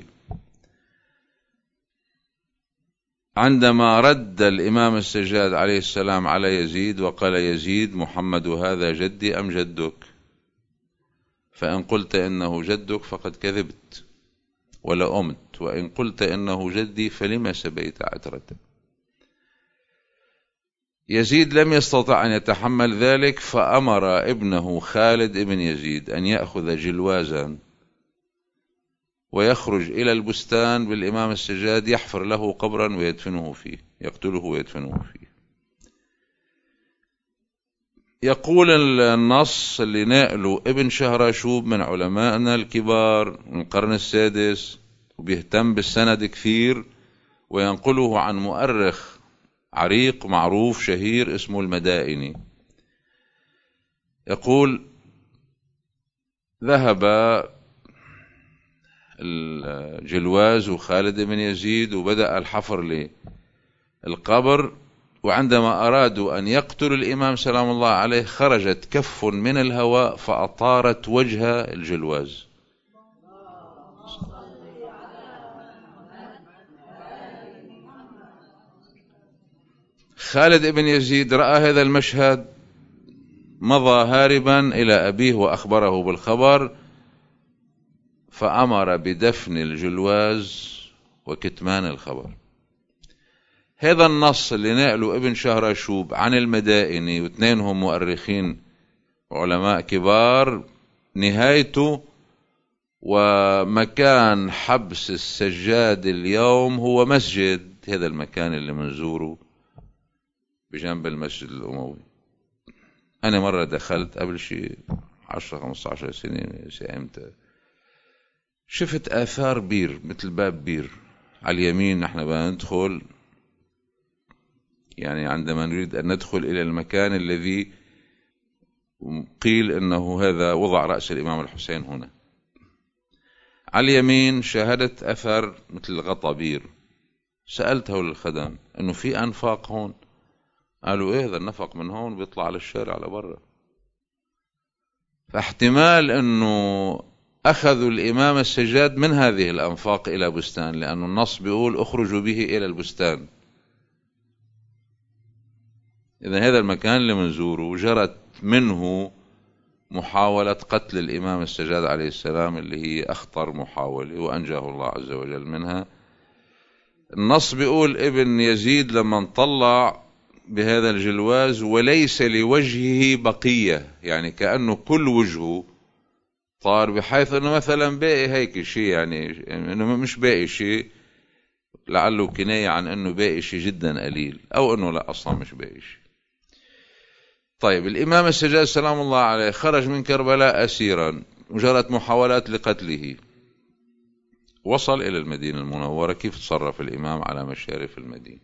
Speaker 1: عندما رد الإمام السجاد عليه السلام على يزيد وقال: يزيد محمد هذا جدي أم جدك؟ فإن قلت إنه جدك فقد كذبت ولا أمت، وإن قلت إنه جدي فلما سبيت عترته؟ يزيد لم يستطع أن يتحمل ذلك، فأمر ابنه خالد ابن يزيد أن يأخذ جلوازا ويخرج إلى البستان بالإمام السجاد يحفر له قبرا ويدفنه فيه، يقتله ويدفنه فيه. يقول النص اللي نقله ابن شهراشوب من علمائنا الكبار من القرن السادس، وبيهتم بالسند كثير، وينقله عن مؤرخ عريق معروف شهير اسمه المدائني. يقول: ذهب الجلواز وخالد بن يزيد وبدأ الحفر للقبر، وعندما أرادوا أن يقتلوا الإمام سلام الله عليه خرجت كف من الهواء فأطارت وجه الجلواز. خالد بن يزيد رأى هذا المشهد، مضى هاربا إلى أبيه وأخبره بالخبر، فأمر بدفن الجلواز وكتمان الخبر. هذا النص اللي نقله ابن شهراشوب عن المدائني، واثنينهم مؤرخين وعلماء كبار، نهايته ومكان حبس السجاد اليوم هو مسجد، هذا المكان اللي منزوره بجنب المسجد الأموي. أنا مرة دخلت قبل شيء عشرة خمسة عشر سنة سئمت، شفت آثار بير مثل باب بير على اليمين. نحن بندخل، يعني عندما نريد أن ندخل إلى المكان الذي قيل أنه هذا وضع رأس الإمام الحسين هنا، على اليمين شاهدت أثر مثل غطا بير. سألته للخدم أنه في أنفاق هون؟ قالوا: إيه، هذا النفق من هون بيطلع على الشارع لبرا. فاحتمال أنه أخذوا الإمام السجاد من هذه الأنفاق إلى بستان، لأن النص بيقول: أخرجوا به إلى البستان. إذن هذا المكان اللي منزوره جرت منه محاولة قتل الإمام السجاد عليه السلام، اللي هي أخطر محاولة، وأنجاه الله عز وجل منها. النص بيقول ابن يزيد لما طلع بهذا الجلواز وليس لوجهه بقية، يعني كأنه كل وجهه طار، بحيث أنه مثلا باقي هيك شيء، يعني أنه مش باقي شيء، لعله كناية عن أنه باقي شيء جدا قليل، أو أنه لا أصلا مش باقي شيء. طيب، الإمام السجاد سلام الله عليه خرج من كربلاء أسيرا، وجرت محاولات لقتله، وصل إلى المدينة المنورة. كيف تصرف الإمام على مشارف المدينة؟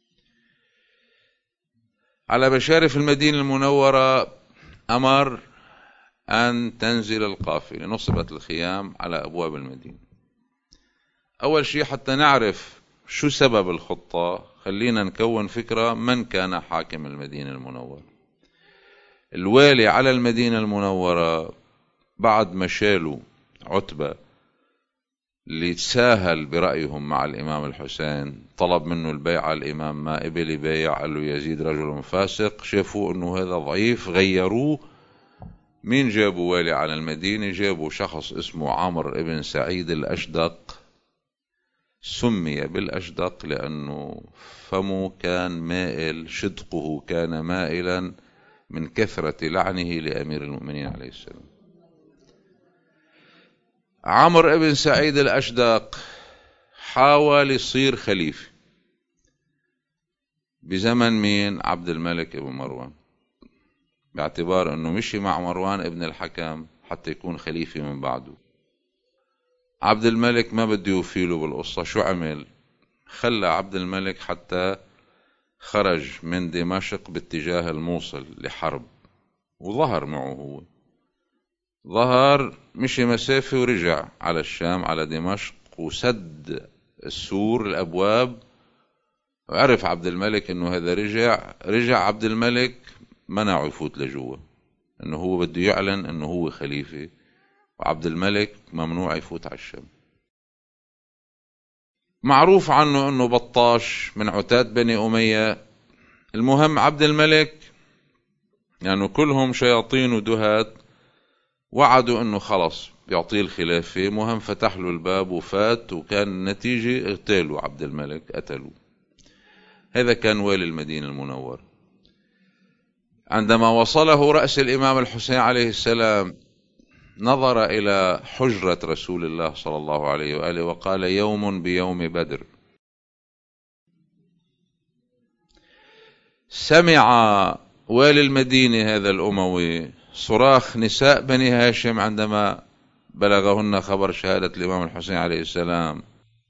Speaker 1: على مشارف المدينة المنورة أمر أن تنزل القافلة، نصبت الخيام على أبواب المدينة. أول شيء حتى نعرف شو سبب الخطة، خلينا نكون فكرة من كان حاكم المدينة المنورة. الوالي على المدينة المنورة بعد ما شالوا عتبة اللي يتساهل برأيهم مع الإمام الحسين، طلب منه البيعة، الإمام ما قبل يبايع، قال له: يزيد رجل فاسق. شافوا أنه هذا ضعيف، غيروه. مين جابوا والي على المدينة؟ جابوا شخص اسمه عمرو ابن سعيد الأشدق. سمي بالأشدق لأنه فمه كان مائل، شدقه كان مائلا من كثرة لعنه لأمير المؤمنين عليه السلام. عمرو ابن سعيد الأشدق حاول يصير خليفة بزمن مين؟ عبد الملك ابن مروان، باعتبار أنه مشي مع مروان ابن الحكم حتى يكون خليفة من بعده. عبد الملك ما بده يوفيله بالقصة. شو عمل؟ خلى عبد الملك حتى خرج من دمشق باتجاه الموصل لحرب، وظهر معه هو، ظهر مشي مسافة ورجع على الشام على دمشق، وسد السور الأبواب، وعرف عبد الملك إنه هذا رجع رجع عبد الملك منعه يفوت لجوا، إنه هو بده يعلن إنه هو خليفة، وعبد الملك ممنوع يفوت على الشام. معروف عنه إنه بطاش من عتاد بني أمية. المهم عبد الملك يعني كلهم شياطين ودهات، وعدوا إنه خلص يعطيه الخلافة. مهم فتح له الباب وفات، وكان النتيجة اغتالوا عبد الملك، قتلوا. هذا كان والي المدينة المنورة. عندما وصله رأس الإمام الحسين عليه السلام نظر إلى حجرة رسول الله صلى الله عليه وآله وقال: يوم بيوم بدر. سمع والي المدينة هذا الأموي صراخ نساء بني هاشم عندما بلغهن خبر شهادة الإمام الحسين عليه السلام،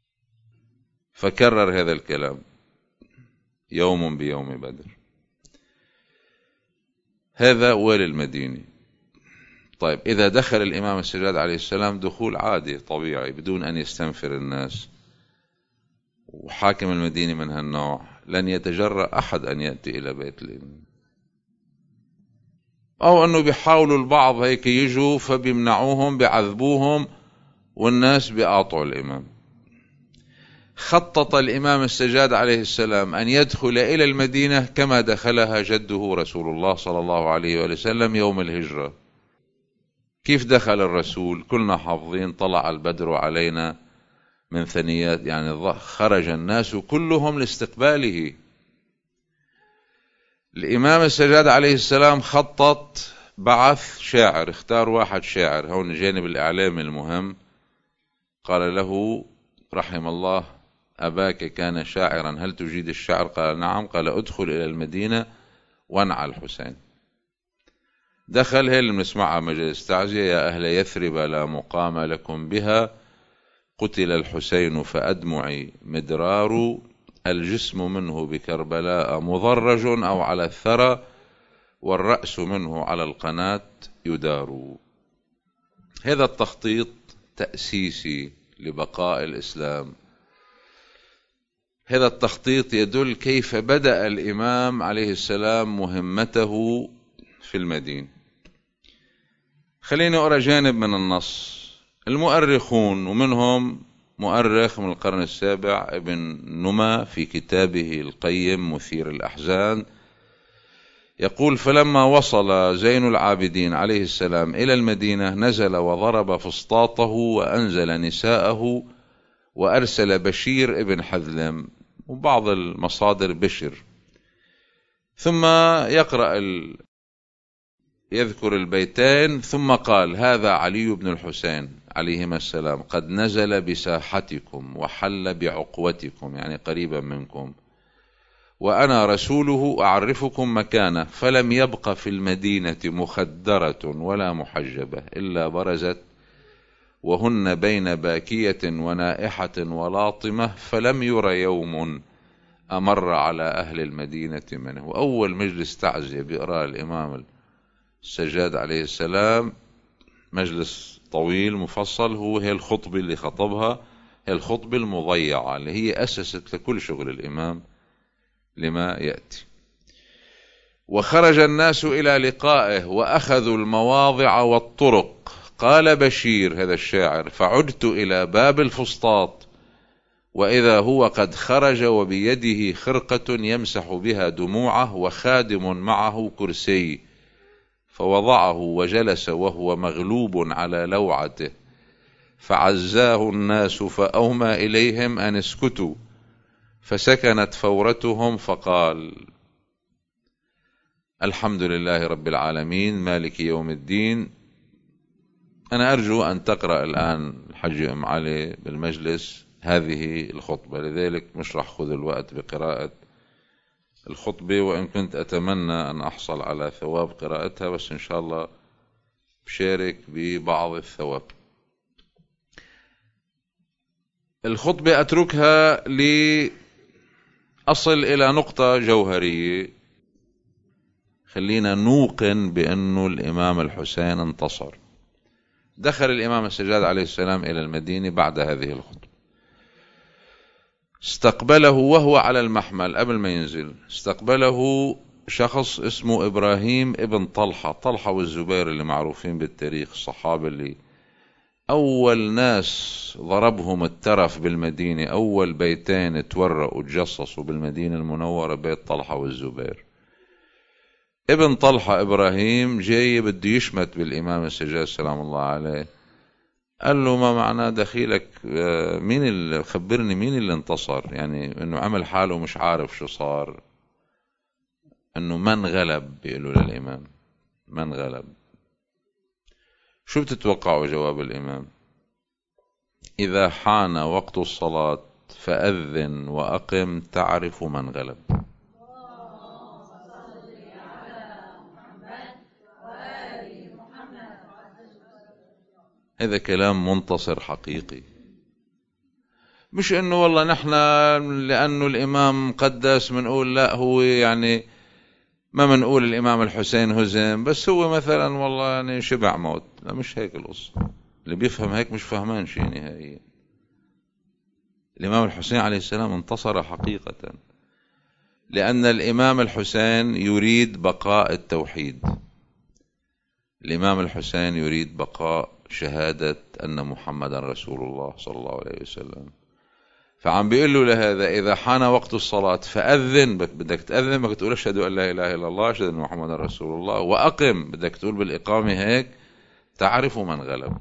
Speaker 1: فكرر هذا الكلام: يوم بيوم بدر. هذا والي المدينة. طيب، إذا دخل الإمام السجاد عليه السلام دخول عادي طبيعي بدون أن يستنفر الناس، وحاكم المدينة من هالنوع، لن يتجرأ أحد أن يأتي إلى بيت الإمام، أو أنه بيحاولوا البعض هيك يجوا فبيمنعوهم بيعذبوهم والناس بيقاطعوا الإمام. خطط الإمام السجاد عليه السلام أن يدخل إلى المدينة كما دخلها جده رسول الله صلى الله عليه وسلم يوم الهجرة. كيف دخل الرسول؟ كلنا حافظين: طلع البدر علينا من ثنيات، يعني خرج الناس كلهم لاستقباله. الإمام السجاد عليه السلام خطط، بعث شاعر، اختار واحد شاعر، هون جانب الإعلام المهم. قال له: رحم الله أباك كان شاعرا، هل تجيد الشعر؟ قال: نعم. قال: ادخل إلى المدينة وانعى الحسين. دخل، هي اللي بنسمعها مجلس تعزية: يا أهل يثرب لا مقام لكم بها، قتل الحسين فأدمعي مدرار، الجسم منه بكربلاء مضرج أو على الثرى، والرأس منه على القناة يدار. هذا التخطيط تأسيسي لبقاء الإسلام. هذا التخطيط يدل كيف بدأ الإمام عليه السلام مهمته في المدينة. خليني أرى جانب من النص. المؤرخون، ومنهم مؤرخ من القرن السابع ابن نما في كتابه القيم مثير الأحزان، يقول: فلما وصل زين العابدين عليه السلام إلى المدينة نزل وضرب فسطاطه وأنزل نساءه، وأرسل بشير ابن حذلم، وبعض المصادر بشر. ثم يقرأ ال... يذكر البيتين، ثم قال: هذا علي بن الحسين عليهما السلام قد نزل بساحتكم وحل بعقوتكم، يعني قريبا منكم، وأنا رسوله أعرفكم مكانه، فلم يبق في المدينة مخدرة ولا محجبة إلا برزت، وهن بين باكية ونائحة ولاطمة، فلم ير يوم أمر على أهل المدينة منه. وأول مجلس تعزية بيقرأ الإمام السجاد عليه السلام، مجلس طويل مفصل، هو هي الخطبة اللي خطبها، هي الخطبة المضيعة اللي هي أسست لكل شغل الإمام لما يأتي. وخرج الناس إلى لقائه وأخذوا المواضع والطرق. قال بشير هذا الشاعر: فعدت إلى باب الفسطاط وإذا هو قد خرج وبيده خرقة يمسح بها دموعه، وخادم معه كرسي، فوضعه وجلس وهو مغلوب على لوعته، فعزاه الناس فأومى إليهم أن اسكتوا، فسكنت فورتهم، فقال: الحمد لله رب العالمين مالك يوم الدين. أنا أرجو أن تقرأ الآن الحج أم علي بالمجلس هذه الخطبة، لذلك مش رح خذ الوقت بقراءة الخطبة، وإن كنت أتمنى أن أحصل على ثواب قراءتها، بس إن شاء الله بشارك ببعض الثواب. الخطبة أتركها لأصل إلى نقطة جوهرية. خلينا نوقن بأنه الإمام الحسين انتصر. دخل الإمام السجاد عليه السلام إلى المدينة بعد هذه الخطبة. استقبله وهو على المحمل قبل ما ينزل، استقبله شخص اسمه إبراهيم ابن طلحة. طلحة والزبير اللي معروفين بالتاريخ، الصحابة اللي أول ناس ضربهم الترف بالمدينة، أول بيتين تورقوا وتجصصوا بالمدينة المنورة بيت طلحة والزبير. ابن طلحة إبراهيم جاي بده يشمت بالإمام السجاد سلام الله عليه، قال له ما معناه دخيلك؟ مين اللي خبرني مين اللي انتصر؟ يعني انه عمل حاله مش عارف شو صار، انه من غلب بيقولوا للإمام من غلب. شو بتتوقعوا جواب الإمام؟ إذا حان وقت الصلاة فأذن وأقم تعرف من غلب. هذا كلام منتصر حقيقي، مش انه والله نحن لانه الامام مقدس منقول لا، هو يعني ما منقول الامام الحسين هزم، بس هو مثلا والله يعني شبع موت. لا، مش هيك القصة. اللي بيفهم هيك مش فهمان شيء نهائيا. الامام الحسين عليه السلام انتصر حقيقة، لان الامام الحسين يريد بقاء التوحيد. الامام الحسين يريد بقاء شهادة ان محمدا رسول الله صلى الله عليه وسلم. فعم بيقول له لهذا إذا حان وقت الصلاة فأذن، بدك تأذن، بدك تقول أشهد أن لا إله إلا الله، أشهد أن محمد رسول الله، وأقم، بدك تقول بالإقامة هيك تعرف من غلب.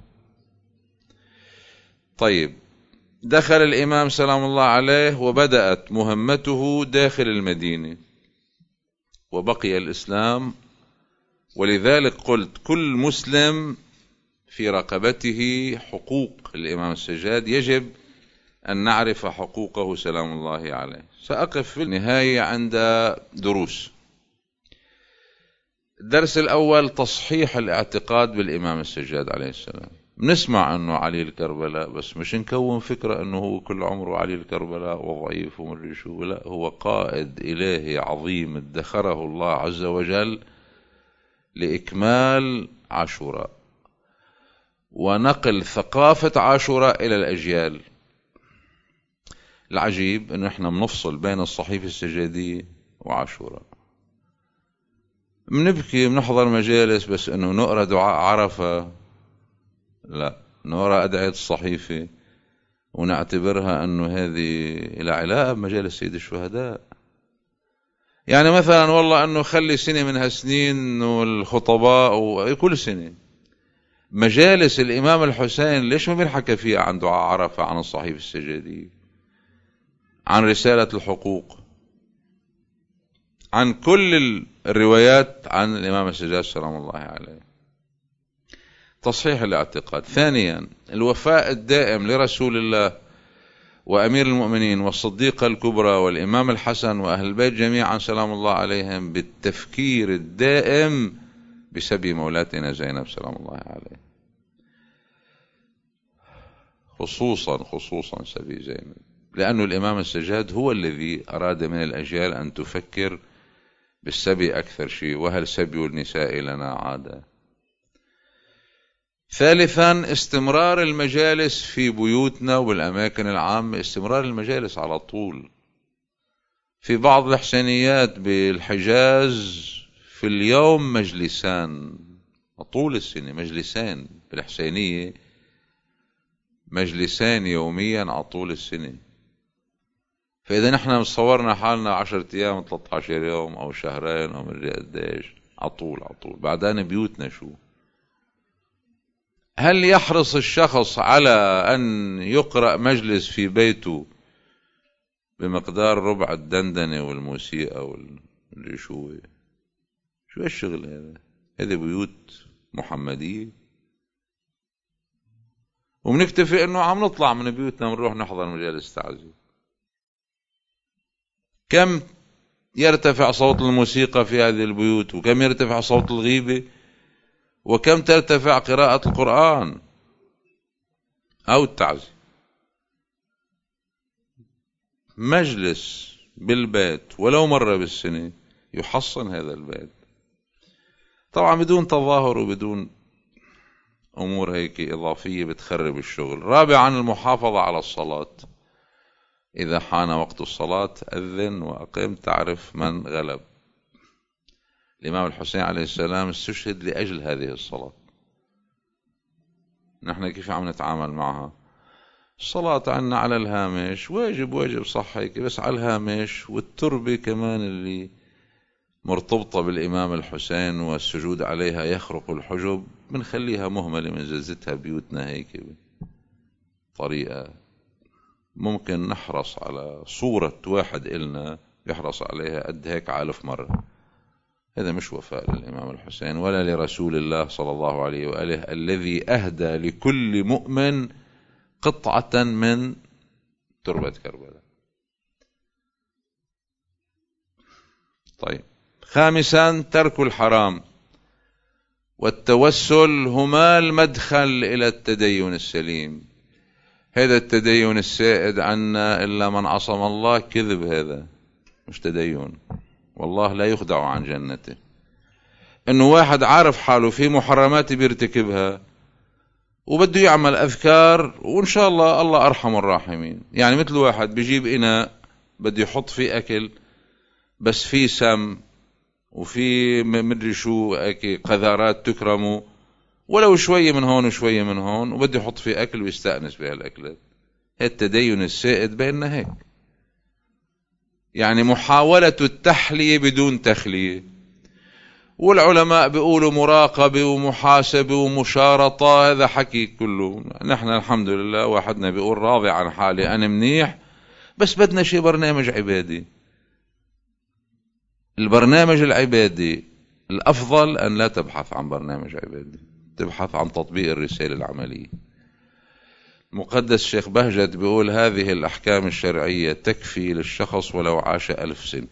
Speaker 1: طيب، دخل الإمام سلام الله عليه وبدأت مهمته داخل المدينة وبقي الإسلام. ولذلك قلت كل مسلم في رقبته حقوق الإمام السجاد، يجب أن نعرف حقوقه سلام الله عليه. سأقف في النهاية عند دروس. الدرس الأول تصحيح الاعتقاد بالإمام السجاد عليه السلام. نسمع أنه علي الكربلاء، بس مش نكون فكرة أنه هو كل عمره علي الكربلاء وضعيف ومري شو. لا، هو قائد إلهي عظيم ادخره الله عز وجل لإكمال عاشوراء ونقل ثقافة عاشوراء إلى الأجيال. العجيب انه احنا بنفصل بين الصحيفة السجادية وعاشوراء، بنبكي بنحضر مجالس، بس انه نقرأ دعاء عرفة لا، نقرأ أدعية الصحيفة ونعتبرها انه هذه لها علاقة بمجالس سيد الشهداء. يعني مثلا والله انه خلي سنة من هالسنين والخطباء وكل سنة مجالس الامام الحسين ليش ما بنحكى فيها عن دعاء عرفة، عن الصحيفة السجادية، عن رسالة الحقوق، عن كل الروايات عن الإمام السجاد سلام الله عليه. تصحيح الاعتقاد. ثانيا، الوفاء الدائم لرسول الله وأمير المؤمنين والصديقة الكبرى والإمام الحسن وأهل البيت جميعا سلام الله عليهم بالتفكير الدائم بسبي مولاتنا زينب سلام الله عليه، خصوصا خصوصا سبي زينب، لأن الإمام السجاد هو الذي أراد من الأجيال أن تفكر بالسبي أكثر شيء، وهل سبي النساء لنا عادة. ثالثا، استمرار المجالس في بيوتنا والأماكن العامة، استمرار المجالس على طول. في بعض الحسينيات بالحجاز في اليوم مجلسان طول السنة، مجلسان بالحسينية، مجلسان يوميا على طول السنة. فإذا نحن صورنا حالنا عشرة أيام ثلاثة عشر يوم أو شهرين أو مدري قديش، عطول عطول بعدين بيوتنا شو. هل يحرص الشخص على أن يقرأ مجلس في بيته بمقدار ربع الدندنة والموسيقى واللي شو شو الشغل هذا؟ هذه بيوت محمدية. وبنكتفي انه عم نطلع من بيوتنا ونروح نحضر مجالس تعزية. كم يرتفع صوت الموسيقى في هذه البيوت، وكم يرتفع صوت الغيبة، وكم ترتفع قراءة القرآن أو التعزية. مجلس بالبيت ولو مرة بالسنة يحصن هذا البيت، طبعا بدون تظاهر وبدون أمور هيك إضافية بتخرب الشغل. رابعا، المحافظة على الصلاة. إذا حان وقت الصلاة أذن وأقم تعرف من غلب. الإمام الحسين عليه السلام استشهد لأجل هذه الصلاة. نحن كيف عم نتعامل معها؟ الصلاة عنا على الهامش، واجب واجب صح هيك بس على الهامش، والتربة كمان اللي مرتبطة بالإمام الحسين والسجود عليها يخرق الحجب بنخليها مهملة، من زلزتها بيوتنا هيك طريقة. ممكن نحرص على صورة واحد إلنا يحرص عليها قد هيك عالف مرة. هذا مش وفاء للإمام الحسين ولا لرسول الله صلى الله عليه وآله الذي أهدى لكل مؤمن قطعة من تربة كربلاء. طيب، خامسا ترك الحرام والتوسل هما المدخل إلى التدين السليم. هذا التدين السائد عنا إلا من عصم الله كذب، هذا مش تدين، والله لا يخدع عن جنته. إنه واحد عارف حاله في محرمات بيرتكبها وبده يعمل أذكار وإن شاء الله الله أرحم الراحمين. يعني مثل واحد بيجيب إناء بده يحط فيه أكل بس فيه سم وفي مدري شو قذارات تكرمه، ولو شوية من هون وشوية من هون، وبده يحط فيه أكل ويستأنس بهالأكلات. التدين السائد بيننا هيك، يعني محاولة التحلية بدون تخلية. والعلماء بيقولوا مراقبة ومحاسبة ومشارطة، هذا حكي كله. نحن الحمد لله واحدنا بيقول راضي عن حالي، أنا منيح، بس بدنا شي برنامج عبادي. البرنامج العبادي الأفضل أن لا تبحث عن برنامج عبادي، تبحث عن تطبيق الرسالة العملية. مقدس شيخ بهجت بيقول هذه الأحكام الشرعية تكفي للشخص ولو عاش ألف سنة.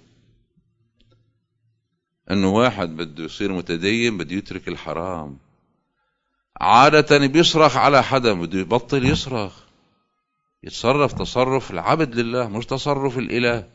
Speaker 1: أنه واحد بده يصير متدين بده يترك الحرام. عادة بيصرخ على حدا، بده يبطل يصرخ، يتصرف تصرف العبد لله مش تصرف الإله.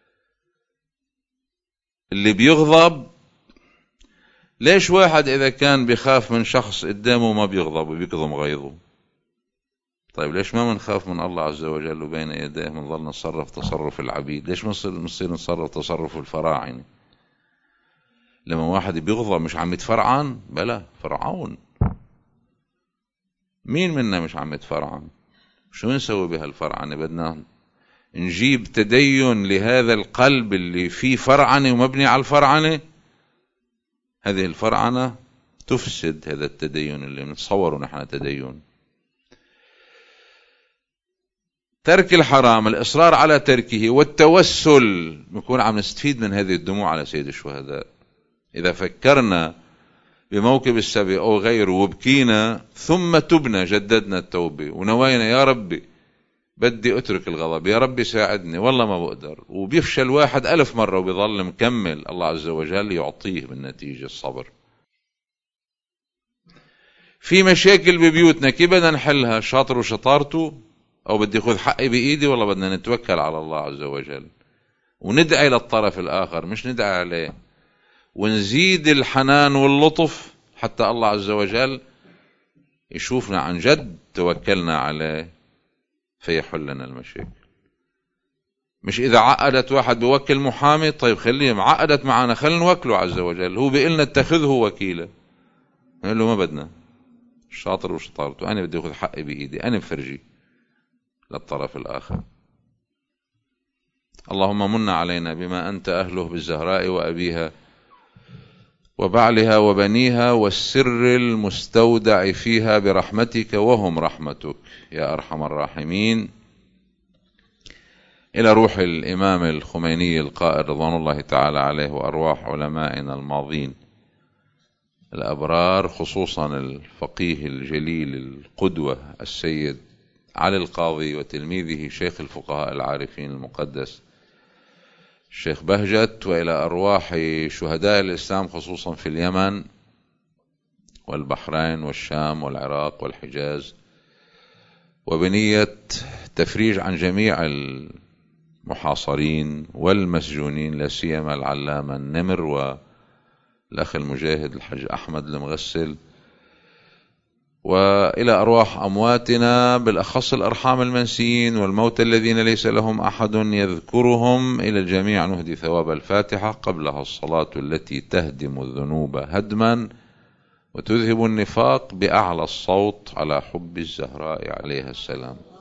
Speaker 1: اللي بيغضب، ليش واحد إذا كان بيخاف من شخص قدامه ما بيغضب وبيكظم غيظه؟ طيب ليش ما منخاف من الله عز وجل وبين يديه منظل نتصرف تصرف العبيد؟ ليش منصير نتصرف تصرف الفراعنة؟ لما واحد بيغضب مش عم يتفرعن؟ بلا، فرعون. مين منا مش عم يتفرعن؟ شو نسوي بهالفرعنة؟ بدنا نجيب تدين لهذا القلب اللي فيه فرعنة ومبني على الفرعنة. هذه الفرعنة تفسد هذا التدين اللي نتصوره نحن تدين. ترك الحرام، الإصرار على تركه، والتوسل. نكون عم نستفيد من هذه الدموع على سيد الشهداء. إذا فكرنا بموكب السبي أو غيره وبكينا ثم تبنا، جددنا التوبة ونوينا يا ربي بدي أترك الغضب، يا ربي ساعدني، والله ما بقدر، وبيفشل واحد ألف مرة وبيظل مكمل، الله عز وجل يعطيه بالنتيجة الصبر. في مشاكل ببيوتنا كيف بدنا نحلها؟ شاطر وشطارته، أو بدي أخذ حقي بإيدي؟ والله بدنا نتوكل على الله عز وجل وندعي للطرف الآخر مش ندعي عليه، ونزيد الحنان واللطف حتى الله عز وجل يشوفنا عن جد توكلنا عليه فيحل لنا المشاكل. مش إذا عقدت واحد بوكل محامي، طيب خليه معقدت معنا، خلينا نوكله عز وجل، هو بيقلنا اتخذه وكيلا، نقول له ما بدنا، شاطر وشطارته، أنا بدي أخذ حقي بإيدي، أنا بفرجي للطرف الآخر. اللهم من علينا بما أنت أهله بالزهراء وأبيها وبعلها وبنيها والسر المستودع فيها برحمتك وهم رحمتك يا أرحم الراحمين. إلى روح الإمام الخميني القائد رضوان الله تعالى عليه، وأرواح علمائنا الماضين الأبرار، خصوصا الفقيه الجليل القدوة السيد علي القاضي وتلميذه شيخ الفقهاء العارفين المقدس الشيخ بهجت، وإلى أرواح شهداء الإسلام خصوصا في اليمن والبحرين والشام والعراق والحجاز، وبنية تفريج عن جميع المحاصرين والمسجونين، لا سيما العلامة النمر والأخ المجاهد الحج أحمد المغسل، وإلى أرواح أمواتنا بالأخص الأرحام المنسيين والموتى الذين ليس لهم أحد يذكرهم. إلى الجميع نهدي ثواب الفاتحة قبلها الصلاة التي تهدم الذنوب هدما وتذهب النفاق بأعلى الصوت على حب الزهراء عليها السلام.